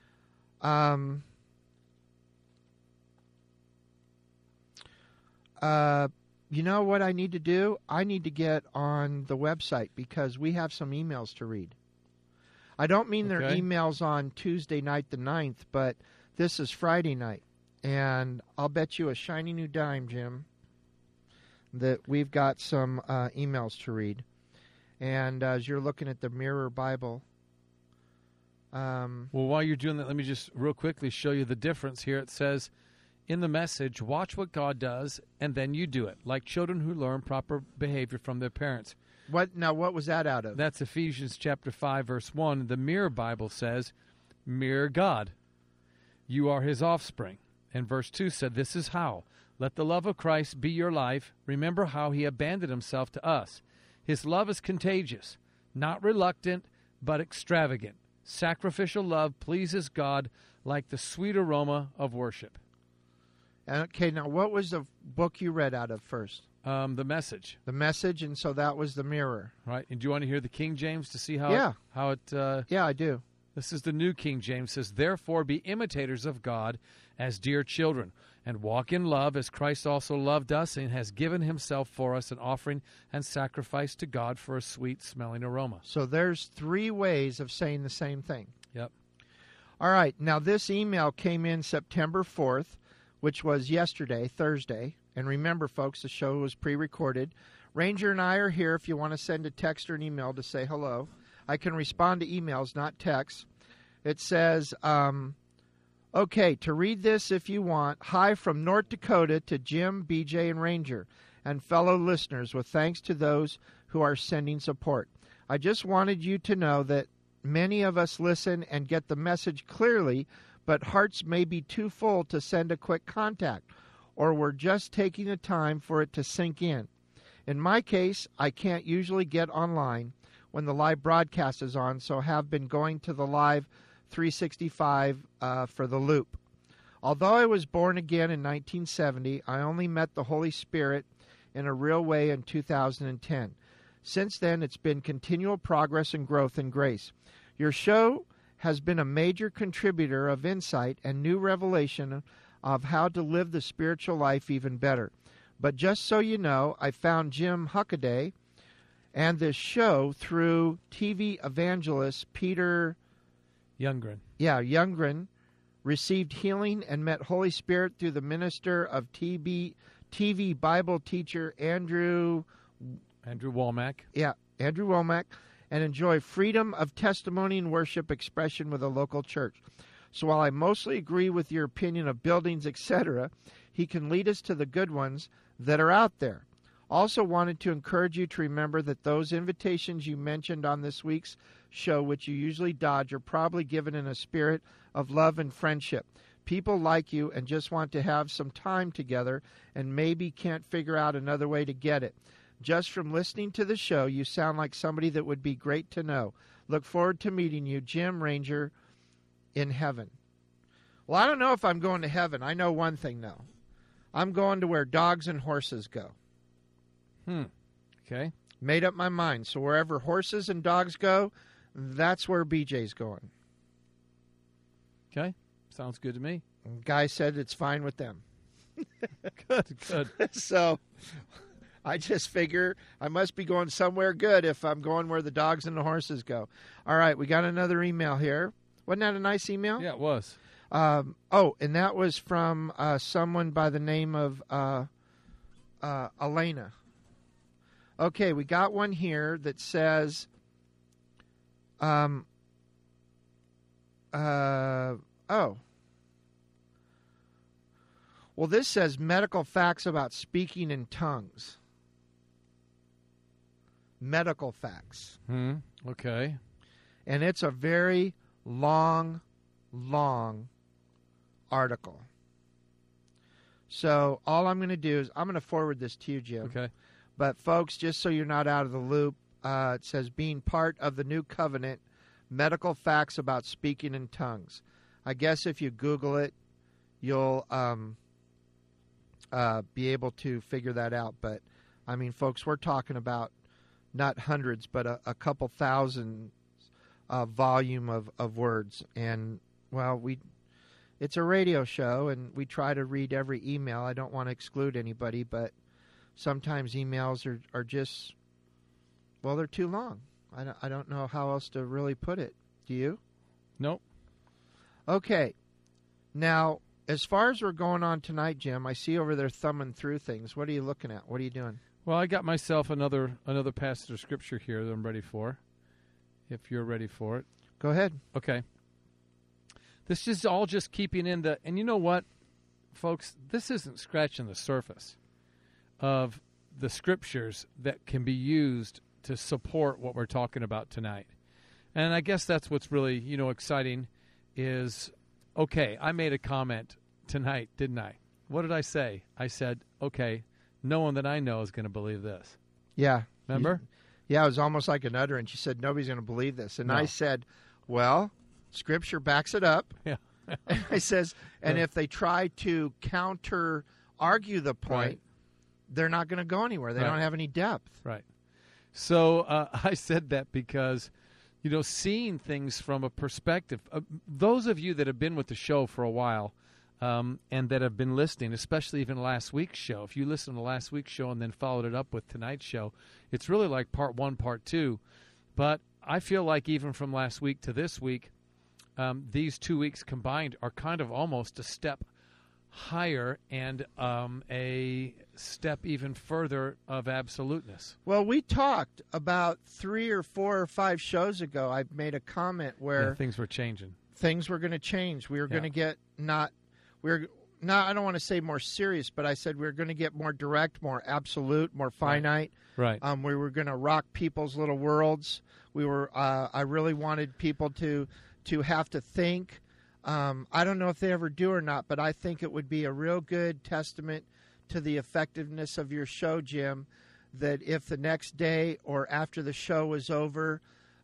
you know what I need to do? I need to get on the website because we have some emails to read. I don't mean they're emails on Tuesday night the 9th, but this is Friday night. And I'll bet you a shiny new dime, Jim, that we've got some emails to read. And as you're looking at the Mirror Bible. Well, while you're doing that, let me just real quickly show you the difference here. It says, in the message, watch what God does, and then you do it, like children who learn proper behavior from their parents. What was that out of? That's Ephesians chapter 5, verse 1. The Mirror Bible says, mirror God. You are his offspring. And verse 2 said, this is how. Let the love of Christ be your life. Remember how he abandoned himself to us. His love is contagious, not reluctant, but extravagant. Sacrificial love pleases God like the sweet aroma of worship. Okay, now what was the book you read out of first? The Message. The Message, and so that was the Mirror. Right, and do you want to hear the King James to see how it yeah, I do. This is the New King James. It says, therefore be imitators of God as dear children, and walk in love as Christ also loved us and has given himself for us an offering and sacrifice to God for a sweet-smelling aroma. So there's 3 ways of saying the same thing. Yep. All right, now this email came in September 4th, which was yesterday, Thursday. And remember, folks, the show was pre-recorded. Ranger and I are here if you want to send a text or an email to say hello. I can respond to emails, not texts. It says, okay, to read this if you want. Hi from North Dakota to Jim, BJ, and Ranger, and fellow listeners, with thanks to those who are sending support. I just wanted you to know that many of us listen and get the message clearly, but hearts may be too full to send a quick contact, or we're just taking the time for it to sink in. In my case, I can't usually get online when the live broadcast is on, so have been going to the live 365 for the loop. Although I was born again in 1970, I only met the Holy Spirit in a real way in 2010. Since then, it's been continual progress and growth in grace. Your show has been a major contributor of insight and new revelation of how to live the spiritual life even better. But just so you know, I found Jim Huckaday and this show through TV evangelist Peter Youngren. Yeah, Youngren received healing and met Holy Spirit through the minister of TV Bible teacher Andrew Womack. Yeah, Andrew Womack, and enjoy freedom of testimony and worship expression with a local church. So while I mostly agree with your opinion of buildings, etc., he can lead us to the good ones that are out there. Also wanted to encourage you to remember that those invitations you mentioned on this week's show, which you usually dodge, are probably given in a spirit of love and friendship. People like you and just want to have some time together and maybe can't figure out another way to get it. Just from listening to the show, you sound like somebody that would be great to know. Look forward to meeting you, Jim, Ranger, in heaven. Well, I don't know if I'm going to heaven. I know one thing, though. I'm going to where dogs and horses go. Okay. Made up my mind. So wherever horses and dogs go, that's where BJ's going. Okay. Sounds good to me. Guy said it's fine with them. Good. So I just figure I must be going somewhere good if I'm going where the dogs and the horses go. All right, we got another email here. Wasn't that a nice email? Yeah, it was. And that was from someone by the name of Elena. Okay, we got one here that says, well, this says medical facts about speaking in tongues. Medical facts. Okay. And it's a very long article. So all I'm going to do is I'm going to forward this to you, Jim. Okay. But folks, just so you're not out of the loop, it says being part of the new covenant, medical facts about speaking in tongues. I guess if you Google it, you'll be able to figure that out. But, I mean, folks, we're talking about not hundreds, but a couple thousand volume of words. And, well, it's a radio show, and we try to read every email. I don't want to exclude anybody, but sometimes emails are just, well, they're too long. I don't know how else to really put it. Do you? Nope. Okay. Now, as far as we're going on tonight, Jim, I see over there thumbing through things. What are you looking at? What are you doing? Well, I got myself another passage of Scripture here that I'm ready for, if you're ready for it. Go ahead. Okay. This is all just keeping in the... And you know what, folks? This isn't scratching the surface of the Scriptures that can be used to support what we're talking about tonight. And I guess that's what's really, exciting is, okay, I made a comment tonight, didn't I? What did I say? I said, okay, no one that I know is going to believe this. Yeah. Remember? Yeah, it was almost like an utterance. You said, nobody's going to believe this. And No. I said, well, Scripture backs it up. Yeah. And I says, and if they try to argue the point, Right. they're not going to go anywhere. They Right. don't have any depth. Right. So I said that because, seeing things from a perspective, those of you that have been with the show for a while and that have been listening, especially even last week's show, if you listened to last week's show and then followed it up with tonight's show, it's really like part one, part two. But I feel like even from last week to this week, these 2 weeks combined are kind of almost a step higher and a step even further of absoluteness. Well, we talked about 3 or 4 or 5 shows ago. I made a comment where Things were changing. things were going to change. We were going to get I don't want to say more serious, but I said we were going to get more direct, more absolute, more finite. Right. We were going to rock people's little worlds. We were. I really wanted people to have to think. I don't know if they ever do or not, but I think it would be a real good testament to the effectiveness of your show, Jim, that if the next day or after the show was over,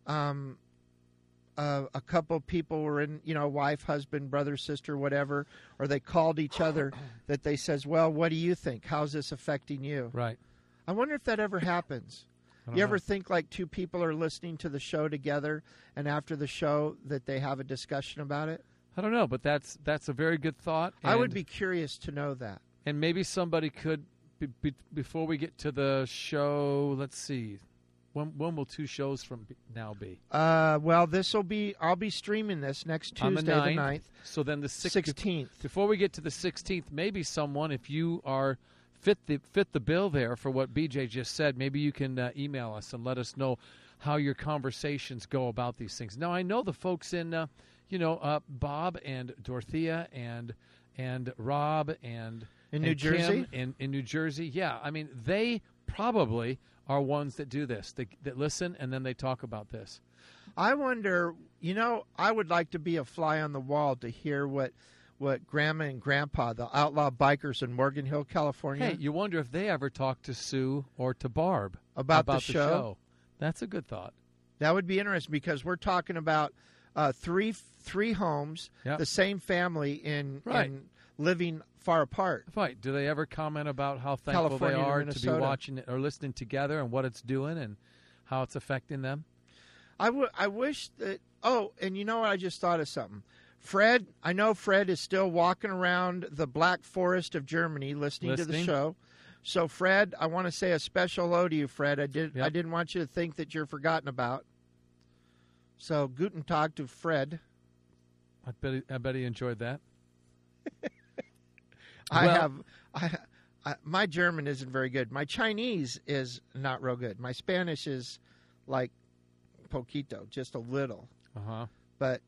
a couple people were in, wife, husband, brother, sister, whatever, or they called each other, that they says, well, what do you think? How's this affecting you? Right. I wonder if that ever happens. You ever think like 2 people are listening to the show together, and after the show that they have a discussion about it? I don't know, but that's a very good thought. I would be curious to know that. And maybe somebody could, before we get to the show, let's see, when will 2 shows from now be? Well, I'll be streaming this next Tuesday, On the 9th. So then the 16th. Before we get to the 16th, maybe someone, if you are fit the bill there for what BJ just said, maybe you can email us and let us know how your conversations go about these things. Now, I know the folks in, Bob and Dorothea and Rob and New Jersey? Kim in New Jersey. Yeah, I mean, they probably are ones that do this, that listen, and then they talk about this. I wonder, I would like to be a fly on the wall to hear what Grandma and Grandpa, the outlaw bikers in Morgan Hill, California. Hey, you wonder if they ever talk to Sue or to Barb about the show. That's a good thought. That would be interesting because we're talking about three homes, Yep. the same family in living far apart. Right. Do they ever comment about how thankful California they to are to be Minnesota. watching it or listening together and what it's doing and how it's affecting them? I wish that. Oh, and you know what? I just thought of something. Fred, I know Fred is still walking around the Black Forest of Germany listening to the show. So, Fred, I want to say a special hello to you, Fred. I Yep. didn't want you to think that you're forgotten about. So, guten Tag to Fred. I bet he enjoyed that. My German isn't very good. My Chinese is not real good. My Spanish is like poquito, just a little. Uh-huh. But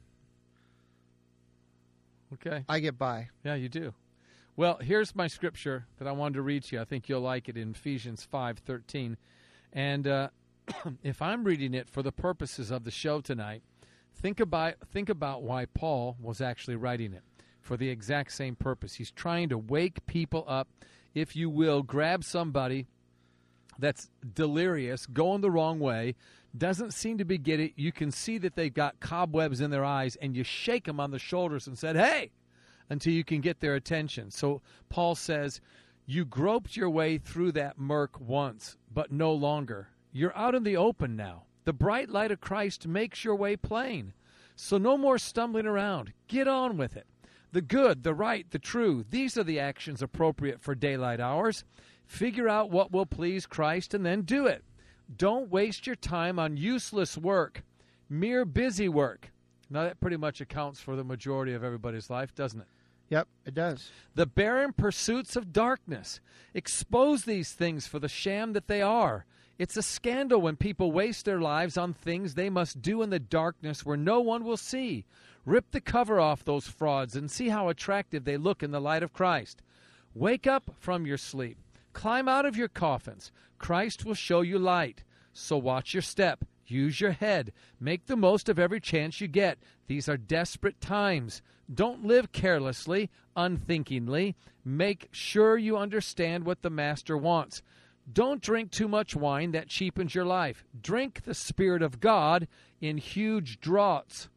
Okay. I get by. Yeah, you do. Well, here's my scripture that I wanted to read to you. I think you'll like it in Ephesians 5:13. And if I'm reading it for the purposes of the show tonight, think about why Paul was actually writing it for the exact same purpose. He's trying to wake people up, if you will, grab somebody that's delirious, going the wrong way, doesn't seem to be getting it. You can see that they've got cobwebs in their eyes, and you shake them on the shoulders and said, "Hey," until you can get their attention. So Paul says, you groped your way through that murk once, but no longer. You're out in the open now. The bright light of Christ makes your way plain. So no more stumbling around. Get on with it. The good, the right, the true, these are the actions appropriate for daylight hours. Figure out what will please Christ and then do it. Don't waste your time on useless work, mere busy work. Now that pretty much accounts for the majority of everybody's life, doesn't it? Yep, it does. The barren pursuits of darkness. Expose these things for the sham that they are. It's a scandal when people waste their lives on things they must do in the darkness where no one will see. Rip the cover off those frauds and see how attractive they look in the light of Christ. Wake up from your sleep. Climb out of your coffins. Christ will show you light. So watch your step. Use your head. Make the most of every chance you get. These are desperate times. Don't live carelessly, unthinkingly. Make sure you understand what the Master wants. Don't drink too much wine that cheapens your life. Drink the Spirit of God in huge draughts.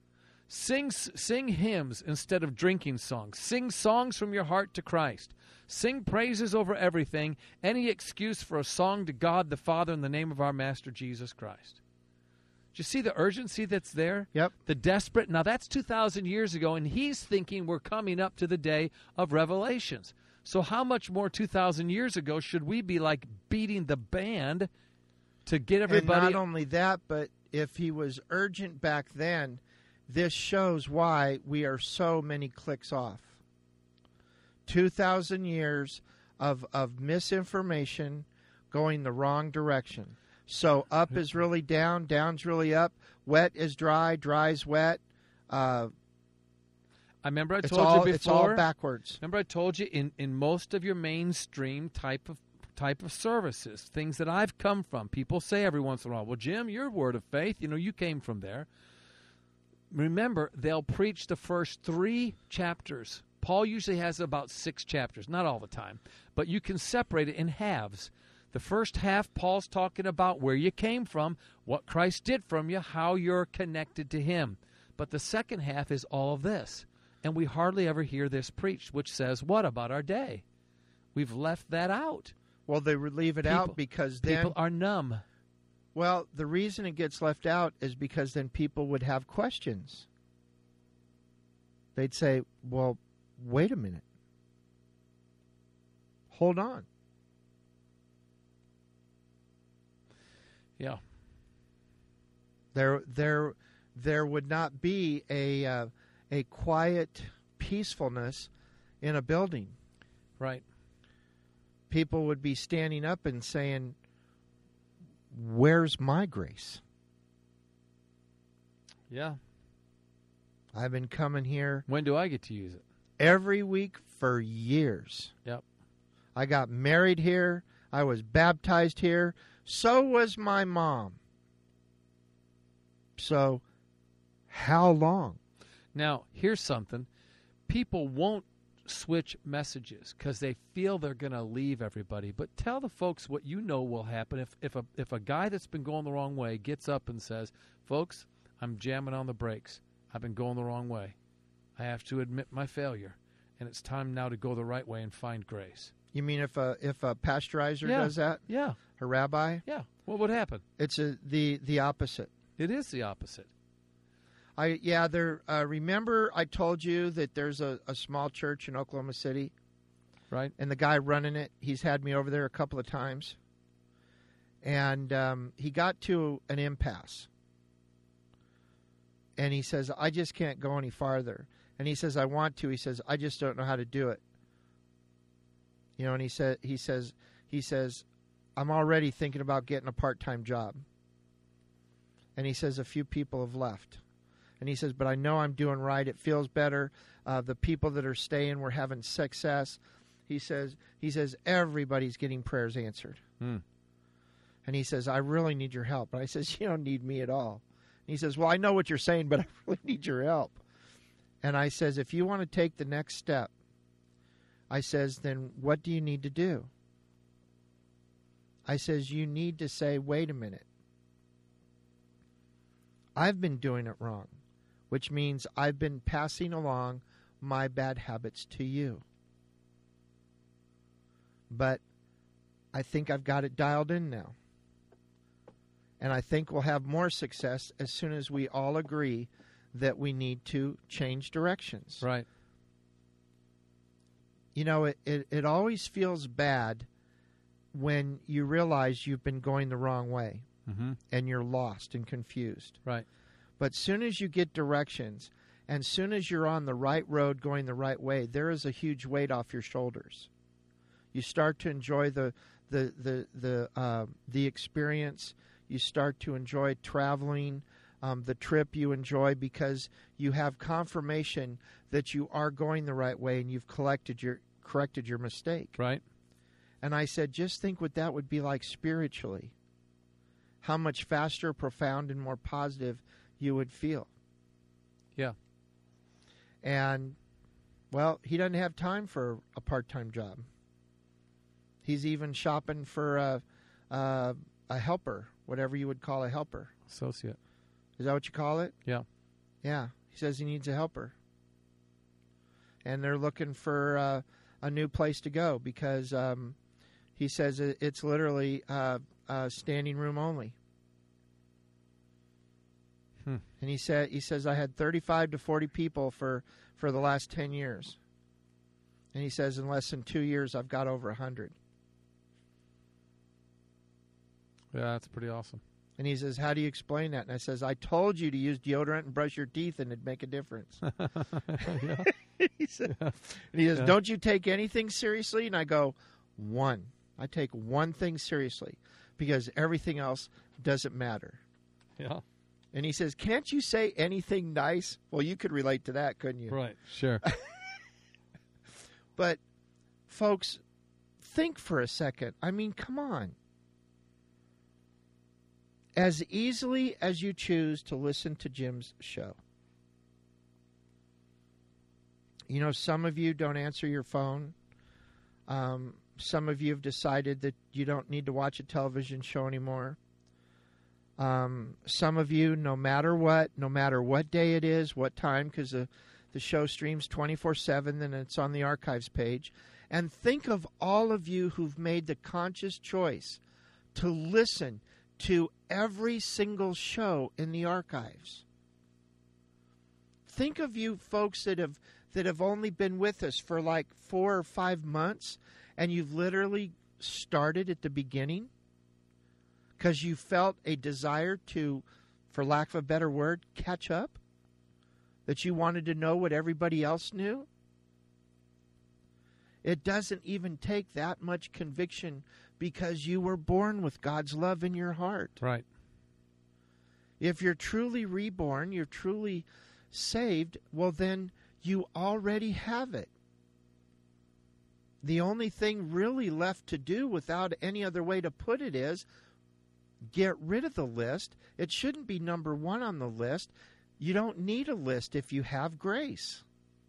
Sing hymns instead of drinking songs. Sing songs from your heart to Christ. Sing praises over everything. Any excuse for a song to God the Father in the name of our Master Jesus Christ. Do you see the urgency that's there? Yep. The desperate. Now, that's 2,000 years ago, and he's thinking we're coming up to the day of Revelations. So how much more 2,000 years ago should we be like beating the band to get everybody? And not only that, but if he was urgent back then, this shows why we are so many clicks off. 2,000 years of misinformation going the wrong direction. So up is really down, down's really up, wet is dry, dry's wet. I remember I told you before. It's all backwards. Remember I told you in most of your mainstream type of services, things that I've come from, people say every once in a while, well, Jim, your word of faith, you came from there. Remember, they'll preach the first 3 chapters. Paul usually has about 6 chapters, not all the time, but you can separate it in halves. The first half, Paul's talking about where you came from, what Christ did from you, how you're connected to him. But the second half is all of this. And we hardly ever hear this preached, which says, what about our day? We've left that out. Well, they would leave it out because then people are numb. Well, the reason it gets left out is because then people would have questions. They'd say, well, wait a minute. Hold on. Yeah. There would not be a quiet peacefulness in a building. Right. People would be standing up and saying, where's my grace? Yeah. I've been coming here. When do I get to use it? Every week for years. Yep. I got married here. I was baptized here. So was my mom. So, how long? Now, here's something. People won't switch messages because they feel they're going to leave everybody. But tell the folks what you know will happen if a guy that's been going the wrong way gets up and says, folks, I'm jamming on the brakes. I've been going the wrong way. I have to admit my failure, and it's time now to go the right way and find grace. You mean if a pasteurizer does that? Yeah. A rabbi? Yeah. What would happen? It's the opposite. It is the opposite. Remember I told you that there's a small church in Oklahoma City Right. And the guy running it, he's had me over there a couple of times. And he got to an impasse. And he says, I just can't go any farther. And he says, I want to. He says, I just don't know how to do it. You know, and he says, I'm already thinking about getting a part-time job. And he says, a few people have left. And he says, but I know I'm doing right. It feels better. The people that are staying, we're having success. He says, everybody's getting prayers answered. And he says, I really need your help. And I says, you don't need me at all. And he says, well, I know what you're saying, but I really need your help. And I says, if you want to take the next step, I says, then what do you need to do? I says, you need to say, wait a minute. I've been doing it wrong, which means I've been passing along my bad habits to you. But I think I've got it dialed in now. And I think we'll have more success as soon as we all agree that we need to change directions. Right. You know, it always feels bad when you realize you've been going the wrong way and you're lost and confused. Right. But soon as you get directions and soon as you're on the right road going the right way, there is a huge weight off your shoulders. You start to enjoy the experience. You start to enjoy traveling, the trip you enjoy because you have confirmation that you are going the right way and you've corrected your mistake. Right. And I said, just think what that would be like spiritually. How much faster, profound, and more positive you would feel. Yeah. And, well, he doesn't have time for a part-time job. He's even shopping for a helper, whatever you would call a helper. Associate. Is that what you call it? Yeah. Yeah. He says he needs a helper. And they're looking for a new place to go because he says it's literally standing room only. And he says I had 35 to 40 people for the last 10 years. And he says in less than 2 years I've got over 100. Yeah, that's pretty awesome. And he says, how do you explain that? And I says, I told you to use deodorant and brush your teeth and it'd make a difference. He said, and he says, don't you take anything seriously? And I go, one. I take one thing seriously because everything else doesn't matter. Yeah. And he says, can't you say anything nice? Well, you could relate to that, couldn't you? Right, sure. But, folks, think for a second. I mean, come on. As easily as you choose to listen to Jim's show. You know, some of you don't answer your phone. Some of you have decided that you don't need to watch a television show anymore. Some of you, no matter what day it is, what time, because the show streams 24/7 and it's on the archives page. And think of all of you who've made the conscious choice to listen to every single show in the archives. Think of you folks that have only been with us for like 4 or 5 months, and you've literally started at the beginning because you felt a desire to, for lack of a better word, catch up, that you wanted to know what everybody else knew. It doesn't even take that much conviction because you were born with God's love in your heart. Right. If you're truly reborn, you're truly saved, well, then you already have it. The only thing really left to do, without any other way to put it, is get rid of the list. It shouldn't be number one on the list. You don't need a list if you have grace.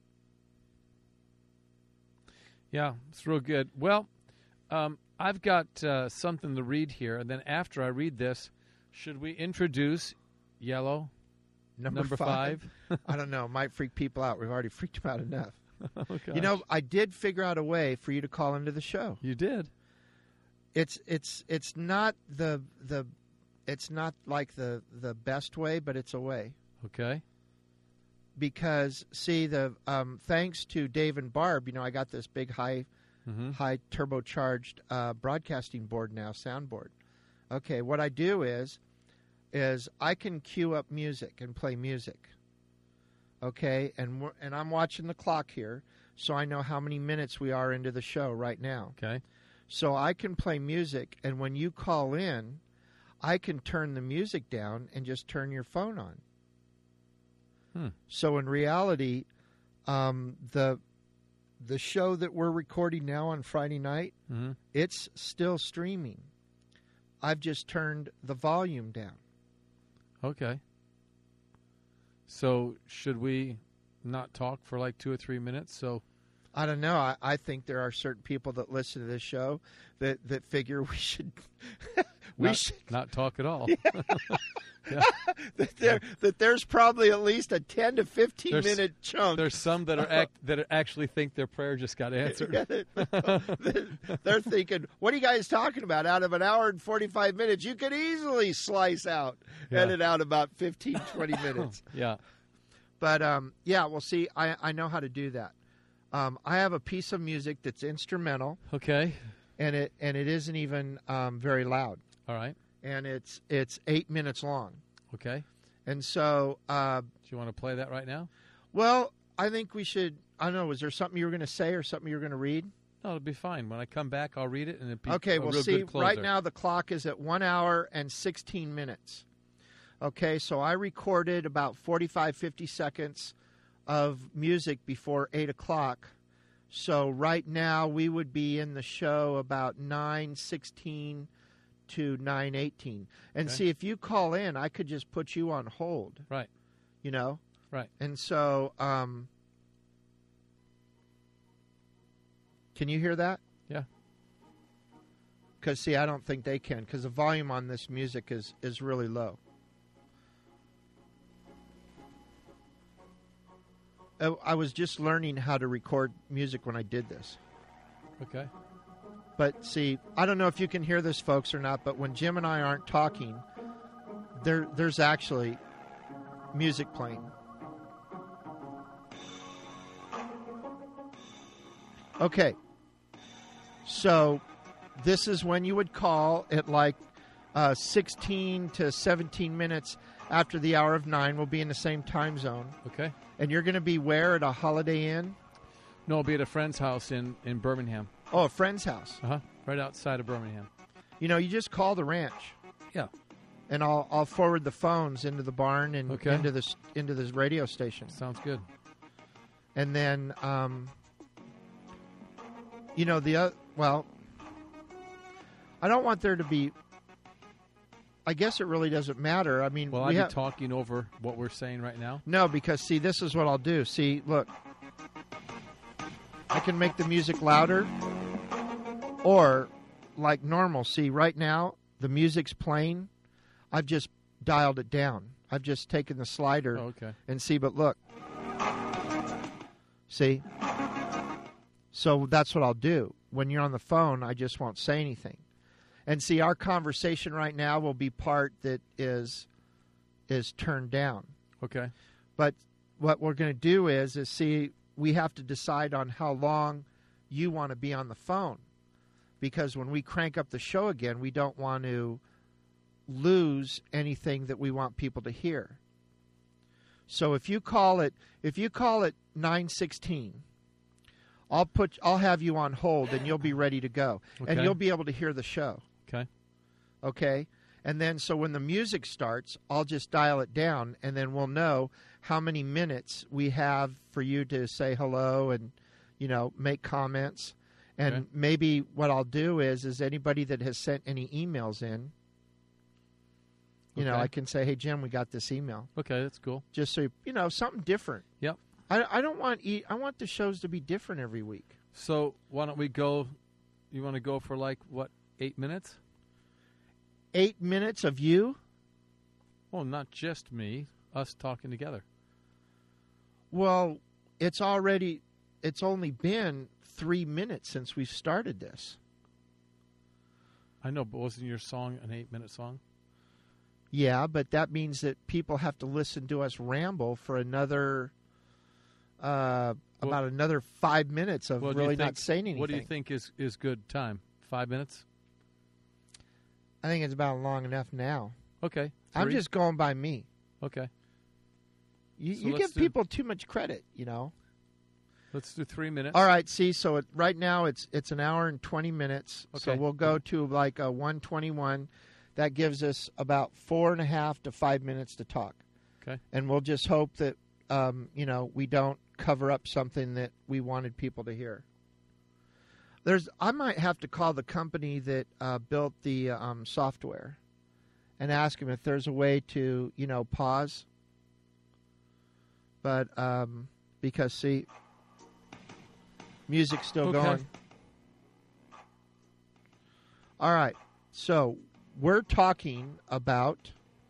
Yeah, it's real good. Well, I've got something to read here, and then after I read this, should we introduce Yellow, number 5? I don't know. Might freak people out. We've already freaked them out enough. Oh, you know, I did figure out a way for you to call into the show. You did. It's not it's not like the best way, but it's a way. Okay. Because see, thanks to Dave and Barb, you know, I got this big high high turbocharged broadcasting board now, soundboard. Okay, what I do is I can cue up music and play music. Okay, and I'm watching the clock here, so I know how many minutes we are into the show right now. Okay. So I can play music, and when you call in, I can turn the music down and just turn your phone on. So in reality, the show that we're recording now on Friday night, it's still streaming. I've just turned the volume down. Okay. So should we not talk for like 2 or 3 minutes? So I don't know. I think there are certain people that listen to this show that figure we should not talk at all. Yeah. that there's probably at least a 10 to 15 minute chunk. There's some that actually think their prayer just got answered. They're thinking, what are you guys talking about? Out of an hour and 45 minutes, you could easily slice out, edit out about 15, 20 minutes. Yeah. But, well, see, I know how to do that. I have a piece of music that's instrumental. Okay. And it isn't even very loud. All right. And it's 8 minutes long. Okay. And so... do you want to play that right now? Well, I think we should... I don't know, was there something you were going to say or something you were going to read? No, it'll be fine. When I come back, I'll read it, and it'll be okay, a well, real see, good closer. Right now the clock is at 1 hour and 16 minutes. Okay, so I recorded about 45, 50 seconds of music before 8 o'clock. So right now we would be in the show about 9:16 to 9:18. And see, if you call in, I could just put you on hold. Right. You know? Right. And so, can you hear that? Yeah. Because, see, I don't think they can, because the volume on this music is really low. I was just learning how to record music when I did this. Okay. But, see, I don't know if you can hear this, folks, or not, but when Jim and I aren't talking, there's actually music playing. Okay. So this is when you would call at like 16 to 17 minutes after the hour of 9. We'll be in the same time zone. Okay. And you're going to be where? At a Holiday Inn? No, I'll be at a friend's house in Birmingham. Oh, a friend's house. Uh-huh. Right outside of Birmingham. You know, you just call the ranch. Yeah. And I'll forward the phones into the barn and into this radio station. Sounds good. And then, you know, well, I don't want there to be. I guess it really doesn't matter. I mean, well, I'll be talking over what we're saying right now. No, because see, this is what I'll do. See, look, I can make the music louder, or like normal. See, right now the music's playing. I've just dialed it down. I've just taken the slider and see. But look, see. So that's what I'll do. When you're on the phone, I just won't say anything. And see, our conversation right now will be part that is turned down. Okay. But what we're going to do is see, we have to decide on how long you want to be on the phone. Because when we crank up the show again, we don't want to lose anything that we want people to hear. So if you call it 9:16, I'll have you on hold and you'll be ready to go. Okay. And you'll be able to hear the show. Okay. Okay? And then so when the music starts, I'll just dial it down and then we'll know how many minutes we have for you to say hello and, you know, make comments. And maybe what I'll do is anybody that has sent any emails in, you know, I can say, hey, Jim, we got this email. Okay, that's cool. Just so, you know, something different. Yep. I want the shows to be different every week. So why don't we go? You want to go for like what, 8 minutes? 8 minutes of you? Well, not just me. Us talking together. Well, it's only been 3 minutes since we started this. I know, but wasn't your song an 8-minute song? Yeah, but that means that people have to listen to us ramble for another. about another 5 minutes of Well, really not saying anything. What do you think is good time? 5 minutes? I think it's about long enough now. Okay. I'm 3? just going by me. Okay. You give people too much credit, Let's do 3 minutes. All right, see, so right now it's an hour and 20 minutes. Okay. So we'll go to like a 121. That gives us about 4.5 to 5 minutes to talk. Okay. And we'll just hope that, we don't cover up something that we wanted people to hear. I might have to call the company that built the software and ask them if there's a way to, pause. But because, see, music's still going. All right. So we're talking about...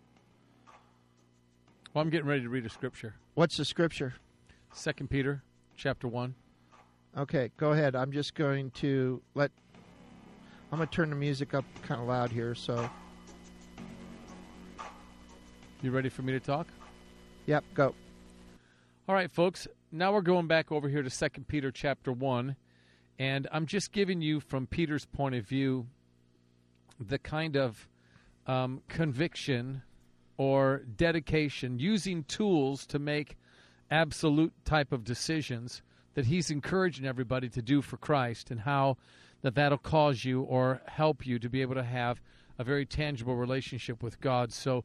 Well, I'm getting ready to read a scripture. What's the scripture? 2 Peter chapter 1. Okay, go ahead. I'm just going to I'm going to turn the music up kind of loud here, so... You ready for me to talk? Yep, go. All right, folks. Now we're going back over here to 2 Peter chapter 1, and I'm just giving you from Peter's point of view the kind of conviction or dedication, using tools to make absolute type of decisions that he's encouraging everybody to do for Christ, and how that'll cause you or help you to be able to have a very tangible relationship with God. So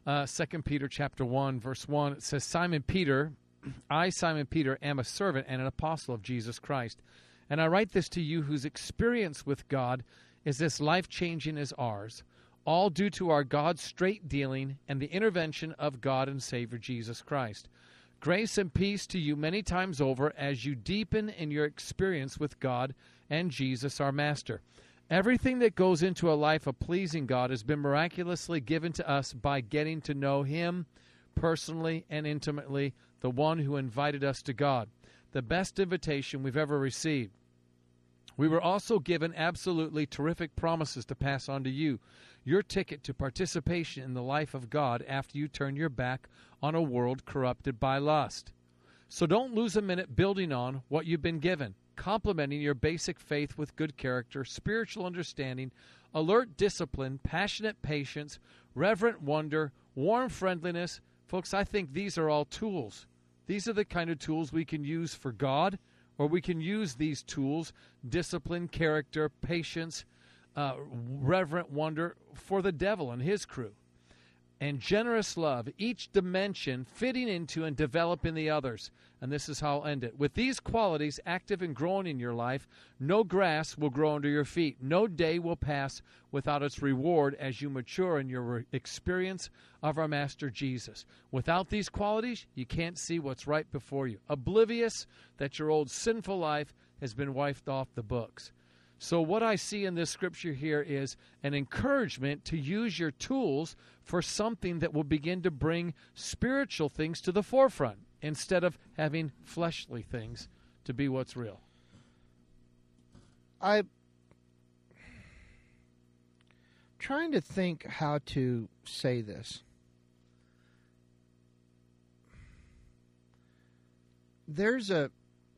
2 Peter chapter 1, verse 1, it says, Simon Peter, I, Simon Peter, am a servant and an apostle of Jesus Christ. And I write this to you whose experience with God is as life-changing as ours, all due to our God's straight dealing and the intervention of God and Savior Jesus Christ. Grace and peace to you many times over as you deepen in your experience with God and Jesus our Master. Everything that goes into a life of pleasing God has been miraculously given to us by getting to know Him personally and intimately, the one who invited us to God, the best invitation we've ever received. We were also given absolutely terrific promises to pass on to you, your ticket to participation in the life of God after you turn your back on a world corrupted by lust. So don't lose a minute building on what you've been given, complementing your basic faith with good character, spiritual understanding, alert discipline, passionate patience, reverent wonder, warm friendliness. Folks, I think these are all tools. These are the kind of tools we can use for God, or we can use these tools, discipline, character, patience, reverent wonder, for the devil and his crew. And generous love, each dimension fitting into and developing the others. And this is how I'll end it. With these qualities active and growing in your life, no grass will grow under your feet. No day will pass without its reward as you mature in your experience of our Master Jesus. Without these qualities, you can't see what's right before you, oblivious that your old sinful life has been wiped off the books. So what I see in this scripture here is an encouragement to use your tools for something that will begin to bring spiritual things to the forefront instead of having fleshly things to be what's real. I'm trying to think how to say this. There's a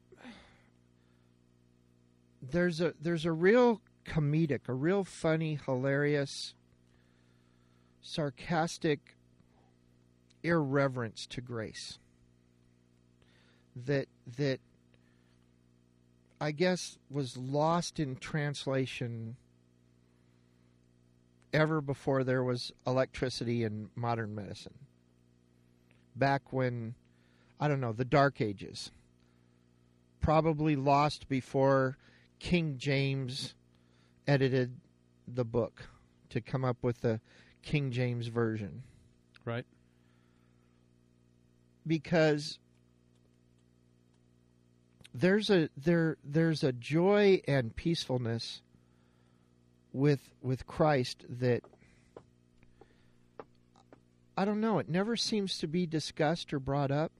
real comedic, a real funny, hilarious, sarcastic irreverence to grace that I guess was lost in translation ever before there was electricity in modern medicine. Back when, I don't know, the Dark Ages. Probably lost before King James edited the book to come up with the King James Version. Right. Because there's a joy and peacefulness with Christ that, I don't know, it never seems to be discussed or brought up.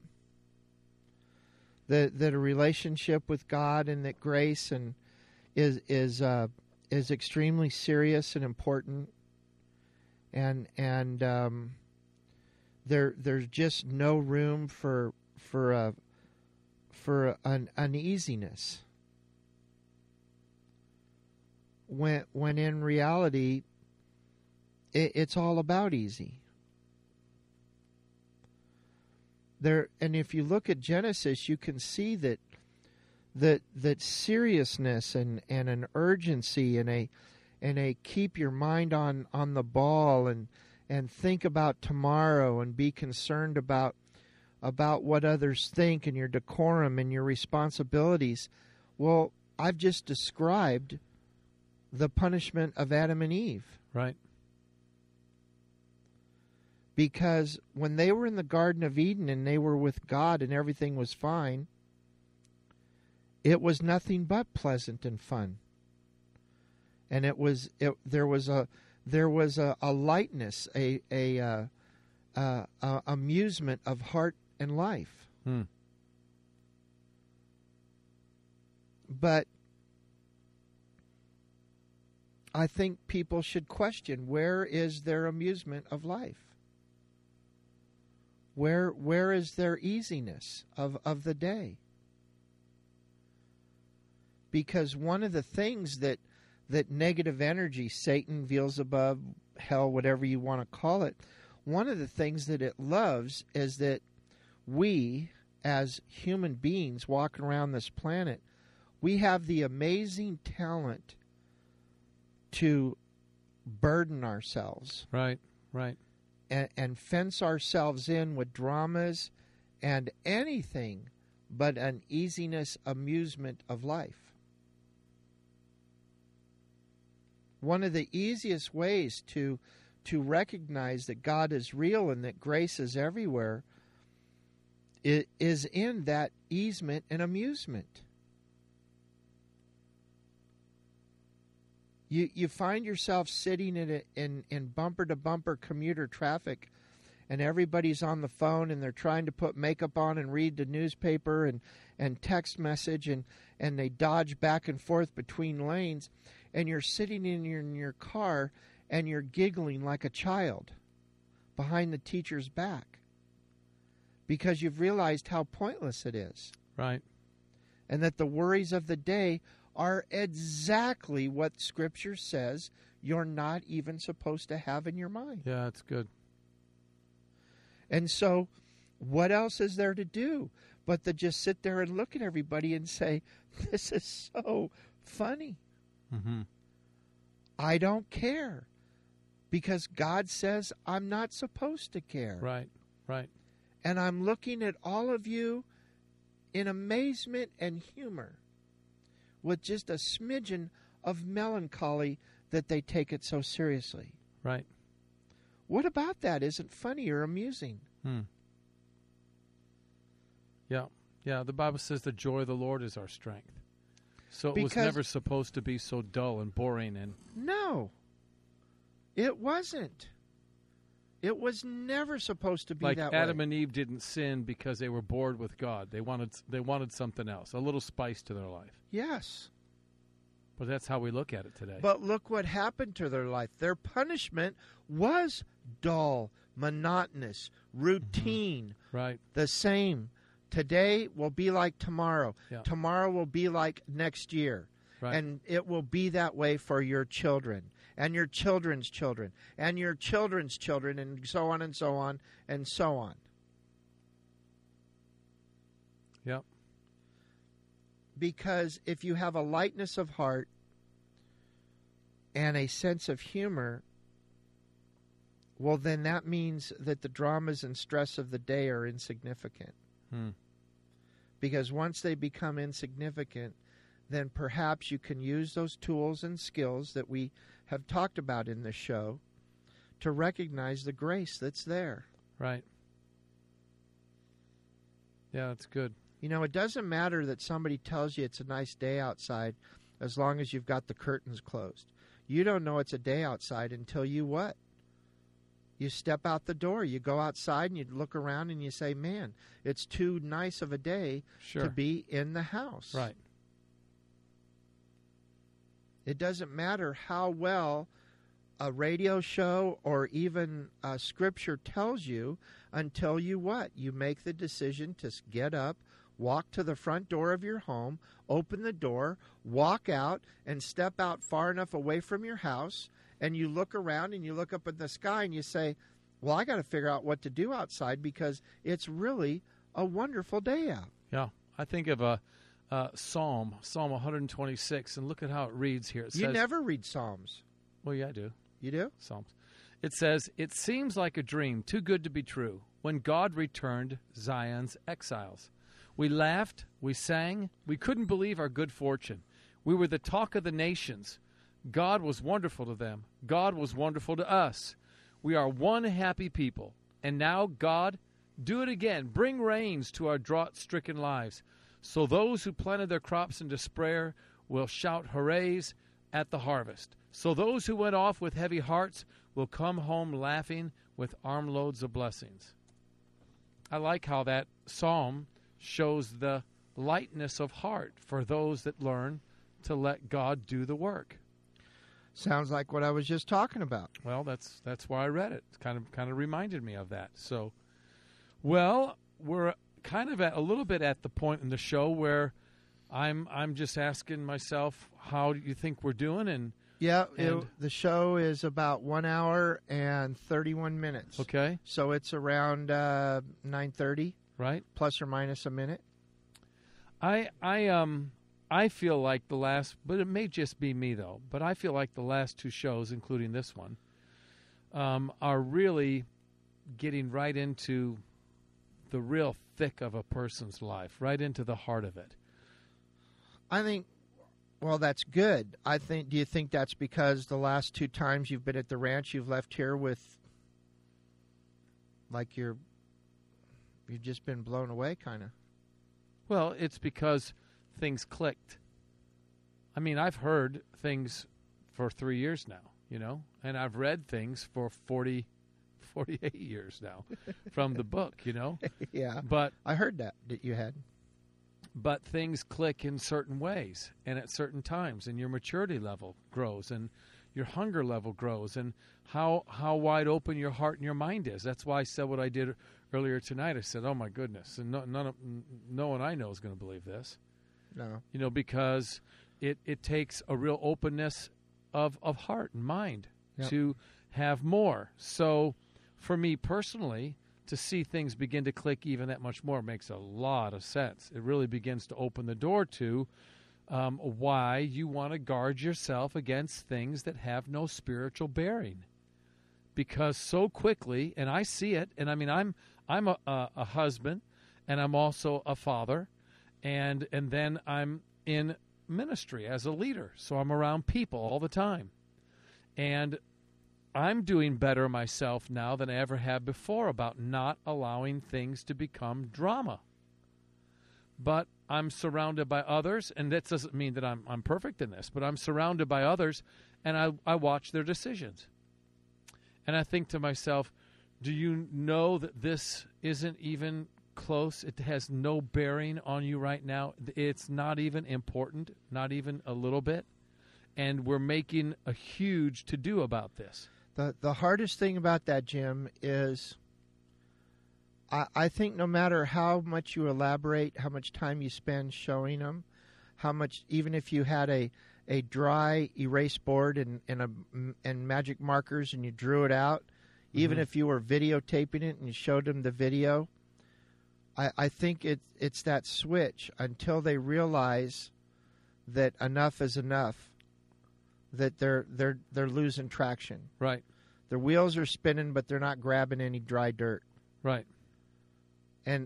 That a relationship with God and that grace and is extremely serious and important, and there's just no room for an uneasiness, when in reality it's all about easy. And if you look at Genesis, you can see that seriousness and an urgency and a keep your mind on the ball and think about tomorrow and be concerned about what others think and your decorum and your responsibilities. Well, I've just described the punishment of Adam and Eve. Right. Because when they were in the Garden of Eden and they were with God and everything was fine, it was nothing but pleasant and fun. And there was a lightness, a amusement of heart and life. But I think people should question, where is their amusement of life? Where is their easiness of the day? Because one of the things that negative energy, Satan, Beelzebub, hell, whatever you want to call it, one of the things that it loves is that we, as human beings walking around this planet, we have the amazing talent to burden ourselves. Right, right. And fence ourselves in with dramas and anything but an easiness, amusement of life. One of the easiest ways to recognize that God is real and that grace is everywhere is in that easement and amusement. You find yourself sitting in bumper-to-bumper commuter traffic, and everybody's on the phone, and they're trying to put makeup on and read the newspaper and text message, and they dodge back and forth between lanes, and you're sitting in your car, and you're giggling like a child behind the teacher's back because you've realized how pointless it is. Right. And that the worries of the day are exactly what Scripture says you're not even supposed to have in your mind. Yeah, that's good. And so, what else is there to do but to just sit there and look at everybody and say, this is so funny. Mm-hmm. I don't care. Because God says I'm not supposed to care. Right, right. And I'm looking at all of you in amazement and humor, with just a smidgen of melancholy that they take it so seriously. Right. What about that isn't funny or amusing? Yeah. Yeah, the Bible says the joy of the Lord is our strength. So it was never supposed to be so dull and boring. No, it wasn't. It was never supposed to be like that Adam way. and Eve didn't sin because they were bored with God. They wanted something else, a little spice to their life. Yes. But that's how we look at it today. But look what happened to their life. Their punishment was dull, monotonous, routine, right. the same. Today will be like tomorrow. Yeah. Tomorrow will be like next year. Right. And it will be that way for your children and your children's children and your children's children and so on and so on and so on. Yep. Because if you have a lightness of heart and a sense of humor, well, then that means that the dramas and stress of the day are insignificant. Because once they become insignificant, then perhaps you can use those tools and skills that we have talked about in this show to recognize the grace that's there. Right. Yeah, that's good. You know, it doesn't matter that somebody tells you it's a nice day outside as long as you've got the curtains closed. You don't know it's a day outside until you what? You step out the door. You go outside and you look around and you say, man, it's too nice of a day to be in the house. Right. It doesn't matter how well a radio show or even Scripture tells you until you what? You make the decision to get up, walk to the front door of your home, open the door, walk out, and step out far enough away from your house, and you look around and you look up at the sky and you say, well, I got to figure out what to do outside because it's really a wonderful day out. Yeah. I think of a Psalm 126, and look at how it reads here. It You says, never read Psalms. well, yeah, I do. You do? Psalms. It says, it seems like a dream, too good to be true, when God returned Zion's exiles. We laughed, we sang, we couldn't believe our good fortune. We were the talk of the nations. God was wonderful to them. God was wonderful to us. We are one happy people. And now, God, do it again. Bring rains to our drought-stricken lives. So those who planted their crops in despair will shout hoorays at the harvest. So those who went off with heavy hearts will come home laughing with armloads of blessings. I like how that psalm shows the lightness of heart for those that learn to let God do the work. Sounds like what I was just talking about. Well, that's why I read it. It kind of reminded me of that. So, well, we're kind of a little bit at the point in the show where I'm just asking myself, how do you think we're doing? And Yeah, the show is about 1 hour and 31 minutes. okay, So it's around 9:30, right? plus or minus a minute. I feel like the last, but it may just be me though, but I feel like the last two shows, including this one, are really getting right into the real thick of a person's life, right into the heart of it. I think, well, that's good. Do you think that's because the last two times you've been at the ranch, you've left here with, like you've just been blown away, kind of? Well, it's because things clicked. I mean, I've heard things for 3 years now, and I've read things for 48 years now from the book, Yeah, But I heard that you had. But things click in certain ways and at certain times, and your maturity level grows and your hunger level grows and how wide open your heart and your mind is. That's why I said what I did earlier tonight. I said, oh, my goodness, and no one I know is going to believe this. No. Because it takes a real openness of heart and mind to have more. So for me personally, to see things begin to click even that much more makes a lot of sense. It really begins to open the door to why you want to guard yourself against things that have no spiritual bearing. Because so quickly, and I see it, and I mean, I'm a husband, and I'm also a father, and then I'm in ministry as a leader, so I'm around people all the time. And I'm doing better myself now than I ever have before about not allowing things to become drama. But I'm surrounded by others, and that doesn't mean that I'm perfect in this, but I'm surrounded by others, and I watch their decisions. And I think to myself, do you know that this isn't even close? It has no bearing on you right now. It's not even important, not even a little bit. And we're making a huge to-do about this. The hardest thing about that, Jim, is I think no matter how much you elaborate, how much time you spend showing them, how much, even if you had a dry erase board and magic markers and you drew it out, even if you were videotaping it and you showed them the video, I think it's that switch until they realize that enough is enough, that they're losing traction. Right. Their wheels are spinning, but they're not grabbing any dry dirt. Right. And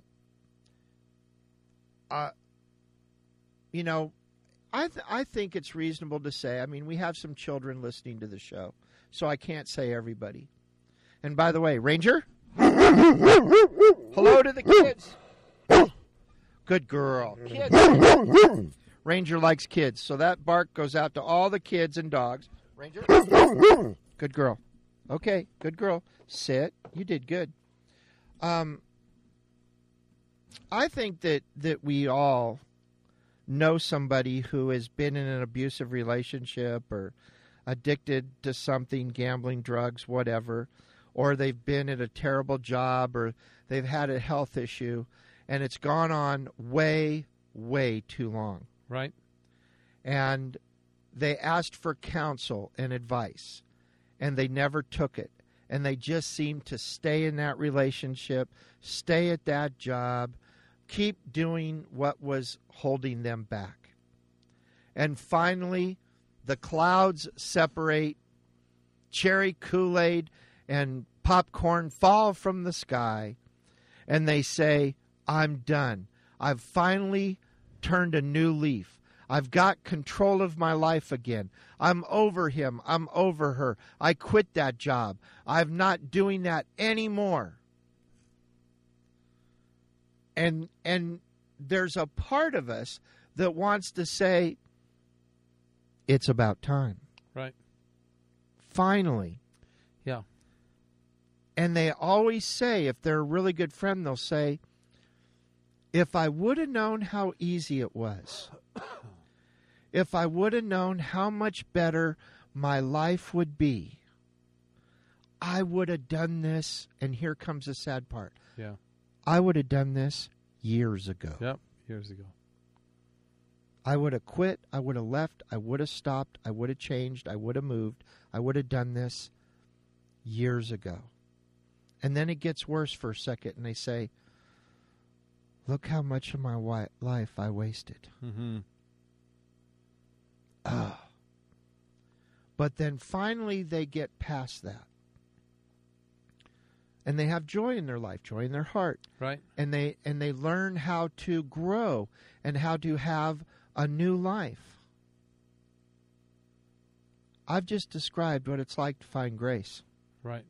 I think it's reasonable to say, I mean, we have some children listening to the show, so I can't say everybody. And by the way, Ranger, hello to the kids. Good girl. Kids. Ranger likes kids, so that bark goes out to all the kids and dogs. Ranger, good girl. Okay, good girl. Sit. You did good. I think that we all know somebody who has been in an abusive relationship or addicted to something, gambling, drugs, whatever, or they've been at a terrible job or they've had a health issue, and it's gone on way, way too long. Right. And they asked for counsel and advice, and they never took it. And they just seemed to stay in that relationship, stay at that job, keep doing what was holding them back. And finally, the clouds separate, cherry Kool-Aid and popcorn fall from the sky, and they say, I'm done. I've finally turned a new leaf. I've got control of my life again. I'm over him. I'm over her. I quit that job. I'm not doing that anymore. And there's a part of us that wants to say, it's about time. Right. Finally. Yeah. And they always say, if they're a really good friend, they'll say, if I would have known how easy it was, if I would have known how much better my life would be, I would have done this. And here comes the sad part. Yeah. I would have done this years ago. Yep. Years ago. I would have quit. I would have left. I would have stopped. I would have changed. I would have moved. I would have done this years ago. And then it gets worse for a second, and they say, look how much of my life I wasted. Mm-hmm. But then finally they get past that. And they have joy in their life, joy in their heart. Right. And they learn how to grow and how to have a new life. I've just described what it's like to find grace. Right.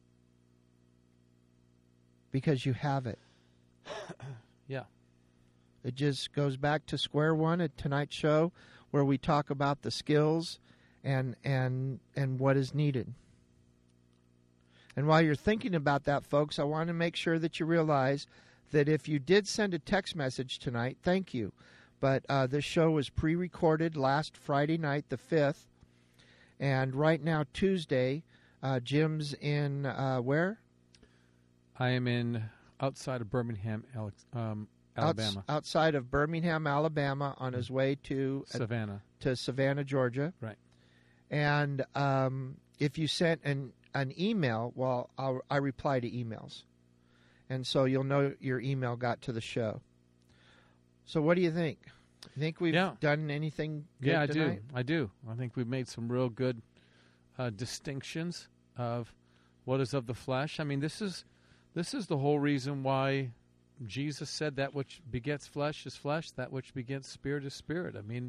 Because you have it. Yeah. It just goes back to square one at tonight's show, where we talk about the skills and what is needed. And while you're thinking about that, folks, I want to make sure that you realize that if you did send a text message tonight, thank you. But this show was pre-recorded last Friday night, the 5th. And right now, Tuesday, Jim's in where? I am in outside of Birmingham, Alabama. Outside of Birmingham, Alabama, on his way to Savannah. To Savannah, Georgia. Right. And if you sent an email, well, I reply to emails. And so you'll know your email got to the show. So what do you think? You think we've done anything good tonight? I do. I think we've made some real good distinctions of what is of the flesh. I mean, this is the whole reason why Jesus said that which begets flesh is flesh, that which begets spirit is spirit. I mean,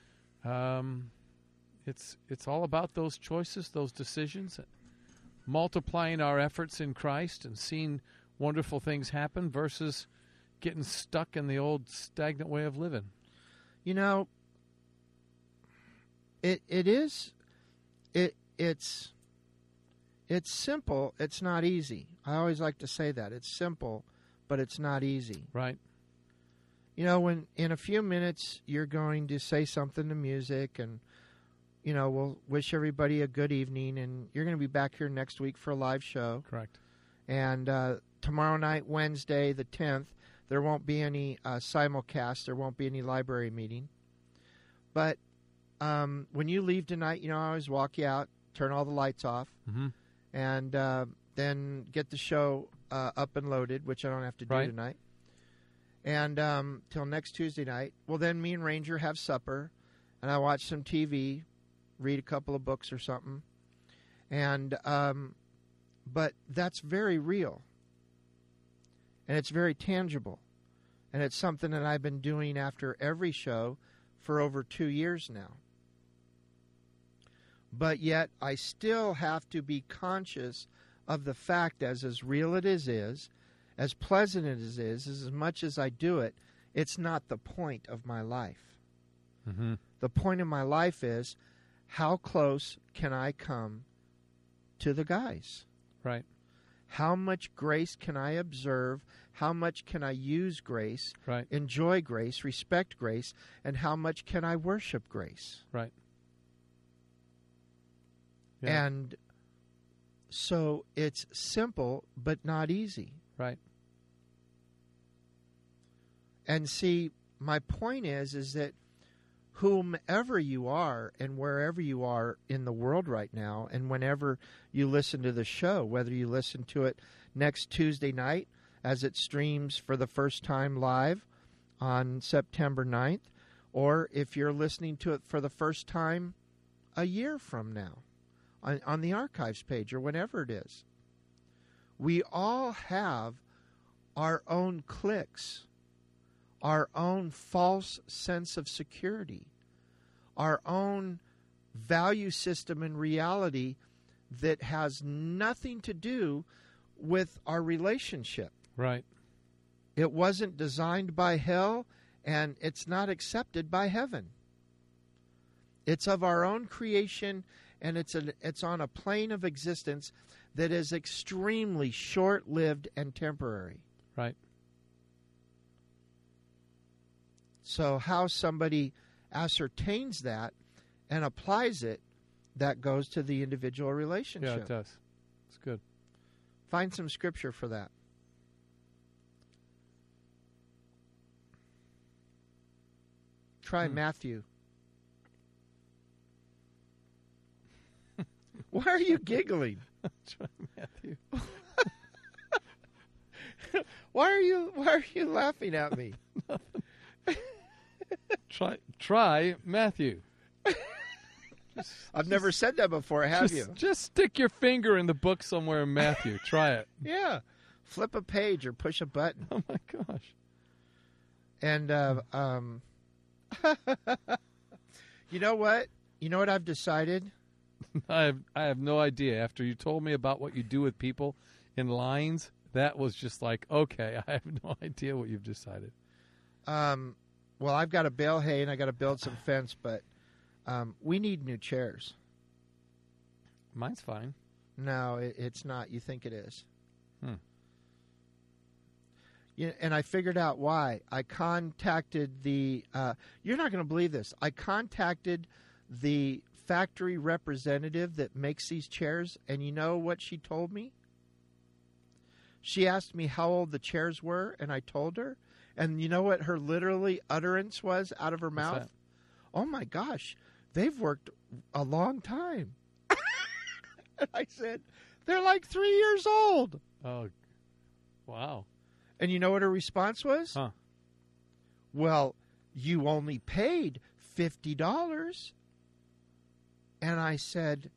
it's all about those choices, those decisions, multiplying our efforts in Christ and seeing wonderful things happen versus getting stuck in the old stagnant way of living. You know, it's simple. It's not easy. I always like to say that. It's simple, but it's not easy. Right. You know, when in a few minutes you're going to say something to music, and, you know, we'll wish everybody a good evening, and you're going to be back here next week for a live show. Correct. And tomorrow night, Wednesday, the 10th, there won't be any simulcast. There won't be any library meeting. But when you leave tonight, you know, I always walk you out, turn all the lights off, and then get the show up and loaded, which I don't have to do tonight. And till next Tuesday night. Well, then me and Ranger have supper, and I watch some TV, read a couple of books or something. And but that's very real. And it's very tangible. And it's something that I've been doing after every show for over 2 years now. But yet I still have to be conscious of the fact as real as it is, as pleasant as it is, as much as I do it, it's not the point of my life. Mm-hmm. The point of my life is, how close can I come to the guys? Right. How much grace can I observe? How much can I use grace, right, enjoy grace, respect grace, and how much can I worship grace? Right. Yeah. And so it's simple but not easy. Right. And see, my point is that whomever you are and wherever you are in the world right now, and whenever you listen to the show, whether you listen to it next Tuesday night as it streams for the first time live on September 9th, or if you're listening to it for the first time a year from now on the archives page or whenever it is, we all have our own cliques, our own false sense of security, our own value system and reality that has nothing to do with our relationship. Right. It wasn't designed by hell, and it's not accepted by heaven. It's of our own creation, and it's on a plane of existence that is extremely short-lived and temporary. Right. So how somebody ascertains that and applies it, that goes to the individual relationship. Yeah, it does. It's good. Find some scripture for that. Try Matthew. Why are you giggling? Try Matthew. Why are you laughing at me? Try Matthew. I've never said that before, have you? Just stick your finger in the book somewhere in Matthew. Try it. Yeah. Flip a page or push a button. Oh, my gosh. And, you know what? You know what I've decided? I have no idea. After you told me about what you do with people in lines, that was just like, okay, I have no idea what you've decided. Well, I've got to bale hay and I got to build some fence, but we need new chairs. Mine's fine. No, it's not. You think it is. Yeah, and I figured out why. I contacted the, you're not going to believe this. I contacted the factory representative that makes these chairs, and you know what she told me? She asked me how old the chairs were, and I told her. And you know what her literally utterance was out of her mouth? That? Oh, my gosh, they've worked a long time. And I said, they're like 3 years old. Oh, wow. And you know what her response was? Huh. Well, you only paid $50. And I said,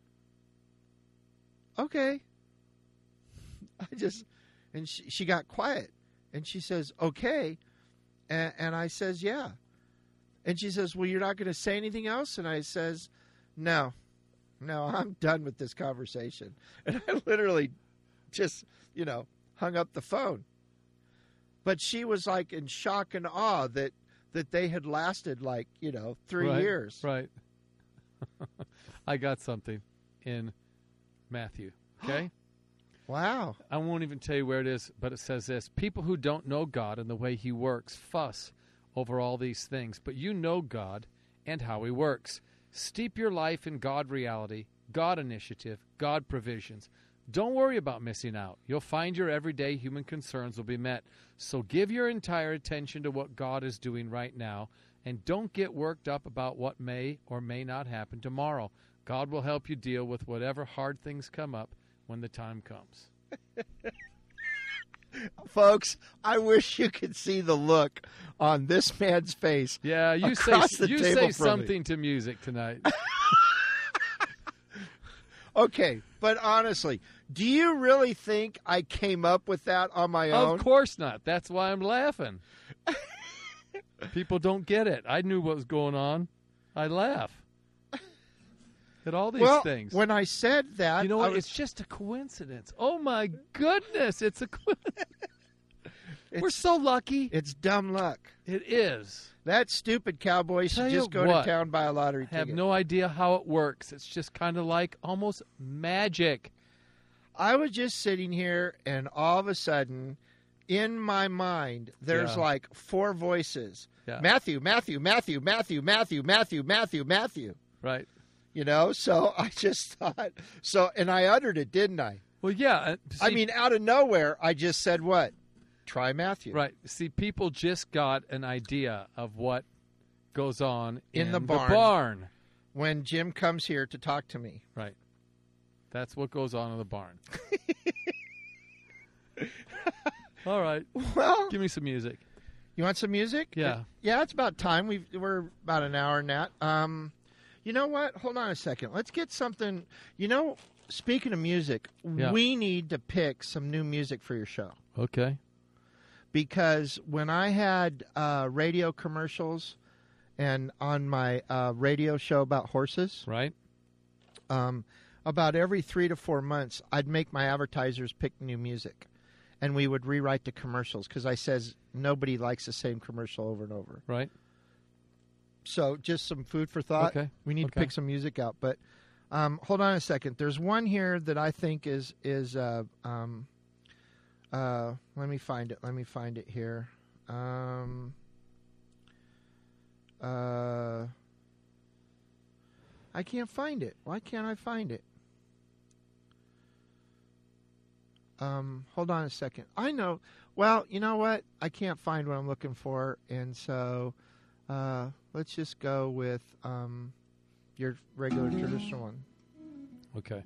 okay. And she got quiet. And she says, okay. And I says, yeah. And she says, well, you're not going to say anything else? And I says, no, I'm done with this conversation. And I literally just, hung up the phone. But she was like in shock and awe that they had lasted 3 years. Right. I got something in Matthew, okay? Wow. I won't even tell you where it is, but it says this. People who don't know God and the way he works fuss over all these things, but you know God and how he works. Steep your life in God reality, God initiative, God provisions. Don't worry about missing out. You'll find your everyday human concerns will be met. So give your entire attention to what God is doing right now, and don't get worked up about what may or may not happen tomorrow. God will help you deal with whatever hard things come up when the time comes. Folks, I wish you could see the look on this man's face. Yeah, you say something to music tonight. Okay, but honestly, do you really think I came up with that on my own? Of course not. That's why I'm laughing. People don't get it. I knew what was going on. I laugh at all these things. When I said that... You know what? It's just a coincidence. Oh, my goodness. It's a coincidence. We're so lucky. It's dumb luck. It is. That stupid cowboy should just go to town, buy a lottery ticket. I have no idea how it works. It's just kind of like almost magic. I was just sitting here, and all of a sudden, in my mind, there's like four voices. Yeah. Matthew, Matthew, Matthew, Matthew, Matthew, Matthew, Matthew, Matthew. Right. So I just thought, and I uttered it, didn't I? Well, yeah. I mean, out of nowhere, I just said what? try Matthew. Right. See, people just got an idea of what goes on In the the barn. barn. When Jim comes here to talk to me. Right. That's what goes on in the barn. All right. Well, Give me some music. you want some music? Yeah. Yeah, it's about time. We're about an hour in that. You know what? Hold on a second. Let's get something. Speaking of music, Yeah. we need to pick some new music for your show. Okay. Because when I had radio commercials and on my radio show about horses, Right. about every 3 to 4 months, I'd make my advertisers pick new music. And we would rewrite the commercials because I says nobody likes the same commercial over and over. Right. So just some food for thought. Okay. We need to pick some music out. But hold on a second. There's one here that I think is let me find it. Let me find it here. I can't find it. Why can't I find it? Hold on a second. I know. Well, you know what? I can't find what I'm looking for, and so let's just go with your regular traditional one. Okay.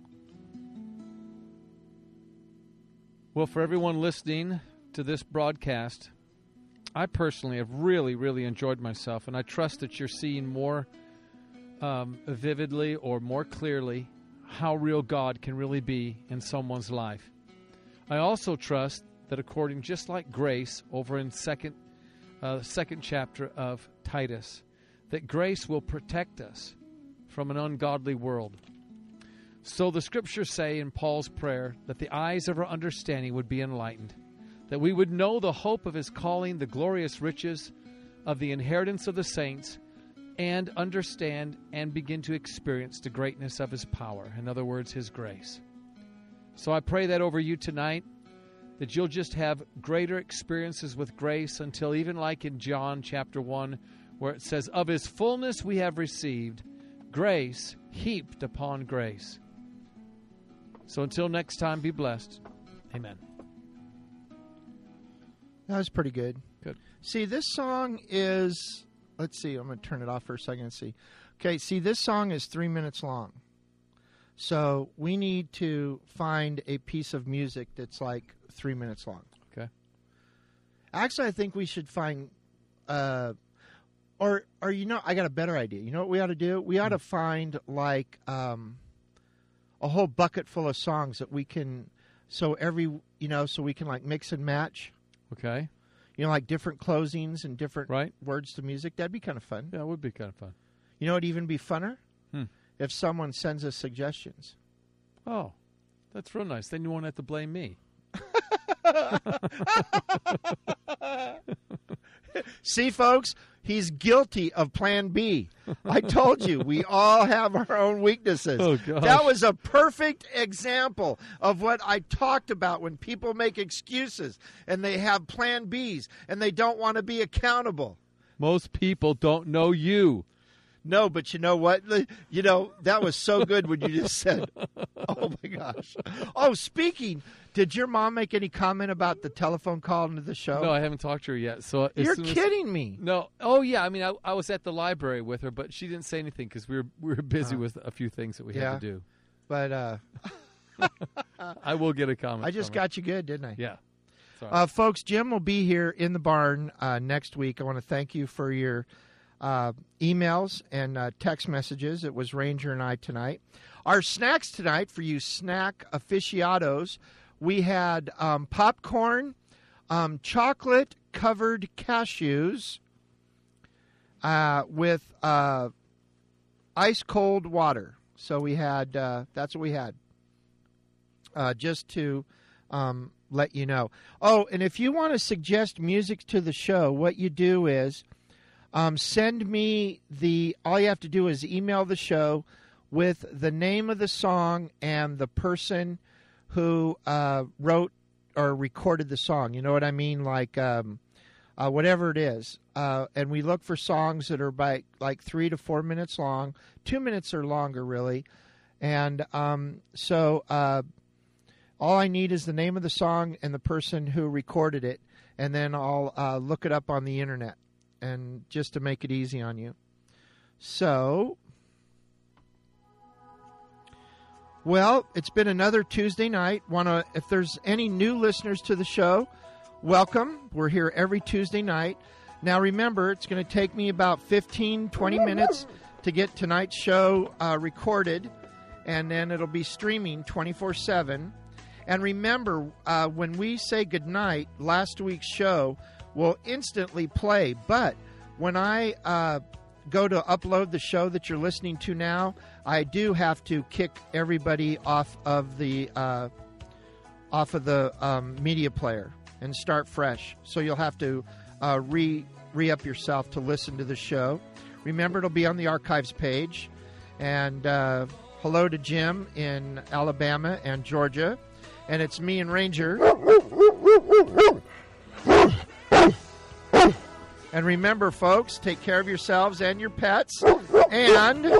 Well, for everyone listening to this broadcast, I personally have really, really enjoyed myself, and I trust that you're seeing more vividly or more clearly how real God can really be in someone's life. I also trust that according, just like grace over in second chapter of Titus, that grace will protect us from an ungodly world. So the scriptures say in Paul's prayer that the eyes of our understanding would be enlightened, that we would know the hope of his calling, the glorious riches of the inheritance of the saints, and understand and begin to experience the greatness of his power. In other words, his grace. So I pray that over you tonight, that you'll just have greater experiences with grace until even like in John chapter 1, where it says, of his fullness we have received grace heaped upon grace. So until next time, be blessed. Amen. That was pretty good. Good. See, this song is, let's see, I'm going to turn it off for a second and see. Okay, see, this song is 3 minutes long. So we need to find a piece of music that's like 3 minutes long. Okay. Actually, I think we should find, or I got a better idea. You know what we ought to do? We ought to find like a whole bucket full of songs that we can, so we can like mix and match. Okay. Like different closings and different Right. words to music. That'd be kind of fun. Yeah, it would be kind of fun. You know what'd even be funner? Hmm. If someone sends us suggestions. Oh, that's real nice. Then you won't have to blame me. See, folks, he's guilty of Plan B. I told you, we all have our own weaknesses. Oh, gosh. That was a perfect example of what I talked about when people make excuses and they have Plan Bs and they don't want to be accountable. Most people don't know you. No, but you know what? That was so good when you just said, oh, my gosh. Oh, speaking, did your mom make any comment about the telephone call into the show? No, I haven't talked to her yet. So You're kidding me. No. Oh, yeah. I mean, I was at the library with her, but she didn't say anything because we were busy with a few things that we had to do. But I will get a comment. I just from her. got you good, didn't I? Yeah. Sorry. Folks, Jim will be here in the barn next week. I want to thank you for your emails and text messages. It was Ranger and I tonight. Our snacks tonight, for you snack aficionados, we had popcorn, chocolate-covered cashews with ice-cold water. So we had, that's what we had, just to let you know. Oh, and if you want to suggest music to the show, what you do is send me all you have to do is email the show with the name of the song and the person who wrote or recorded the song. You know what I mean? Like whatever it is. And we look for songs that are by like 3 to 4 minutes long, 2 minutes or longer, really. And All I need is the name of the song and the person who recorded it, and then I'll look it up on the internet, and just to make it easy on you. So, well, it's been another Tuesday night. If there's any new listeners to the show, welcome. We're here every Tuesday night. Now remember, it's going to take me about 15, 20 minutes to get tonight's show recorded, and then it'll be streaming 24/7. And remember, when we say goodnight, last week's show will instantly play. But when I go to upload the show that you're listening to now, I do have to kick everybody off of the media player and start fresh. So you'll have to re-up yourself to listen to the show. Remember, it'll be on the archives page. And hello to Jim in Alabama and Georgia. And it's me and Ranger. And remember, folks, take care of yourselves and your pets. And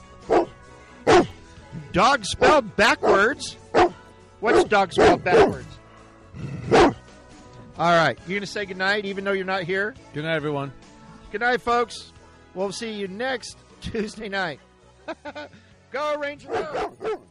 dog spelled backwards. What's dog spelled backwards? All right. You going to say goodnight even though you're not here? Good night, everyone. Good night, folks. We'll see you next Tuesday night. Go, Ranger, go.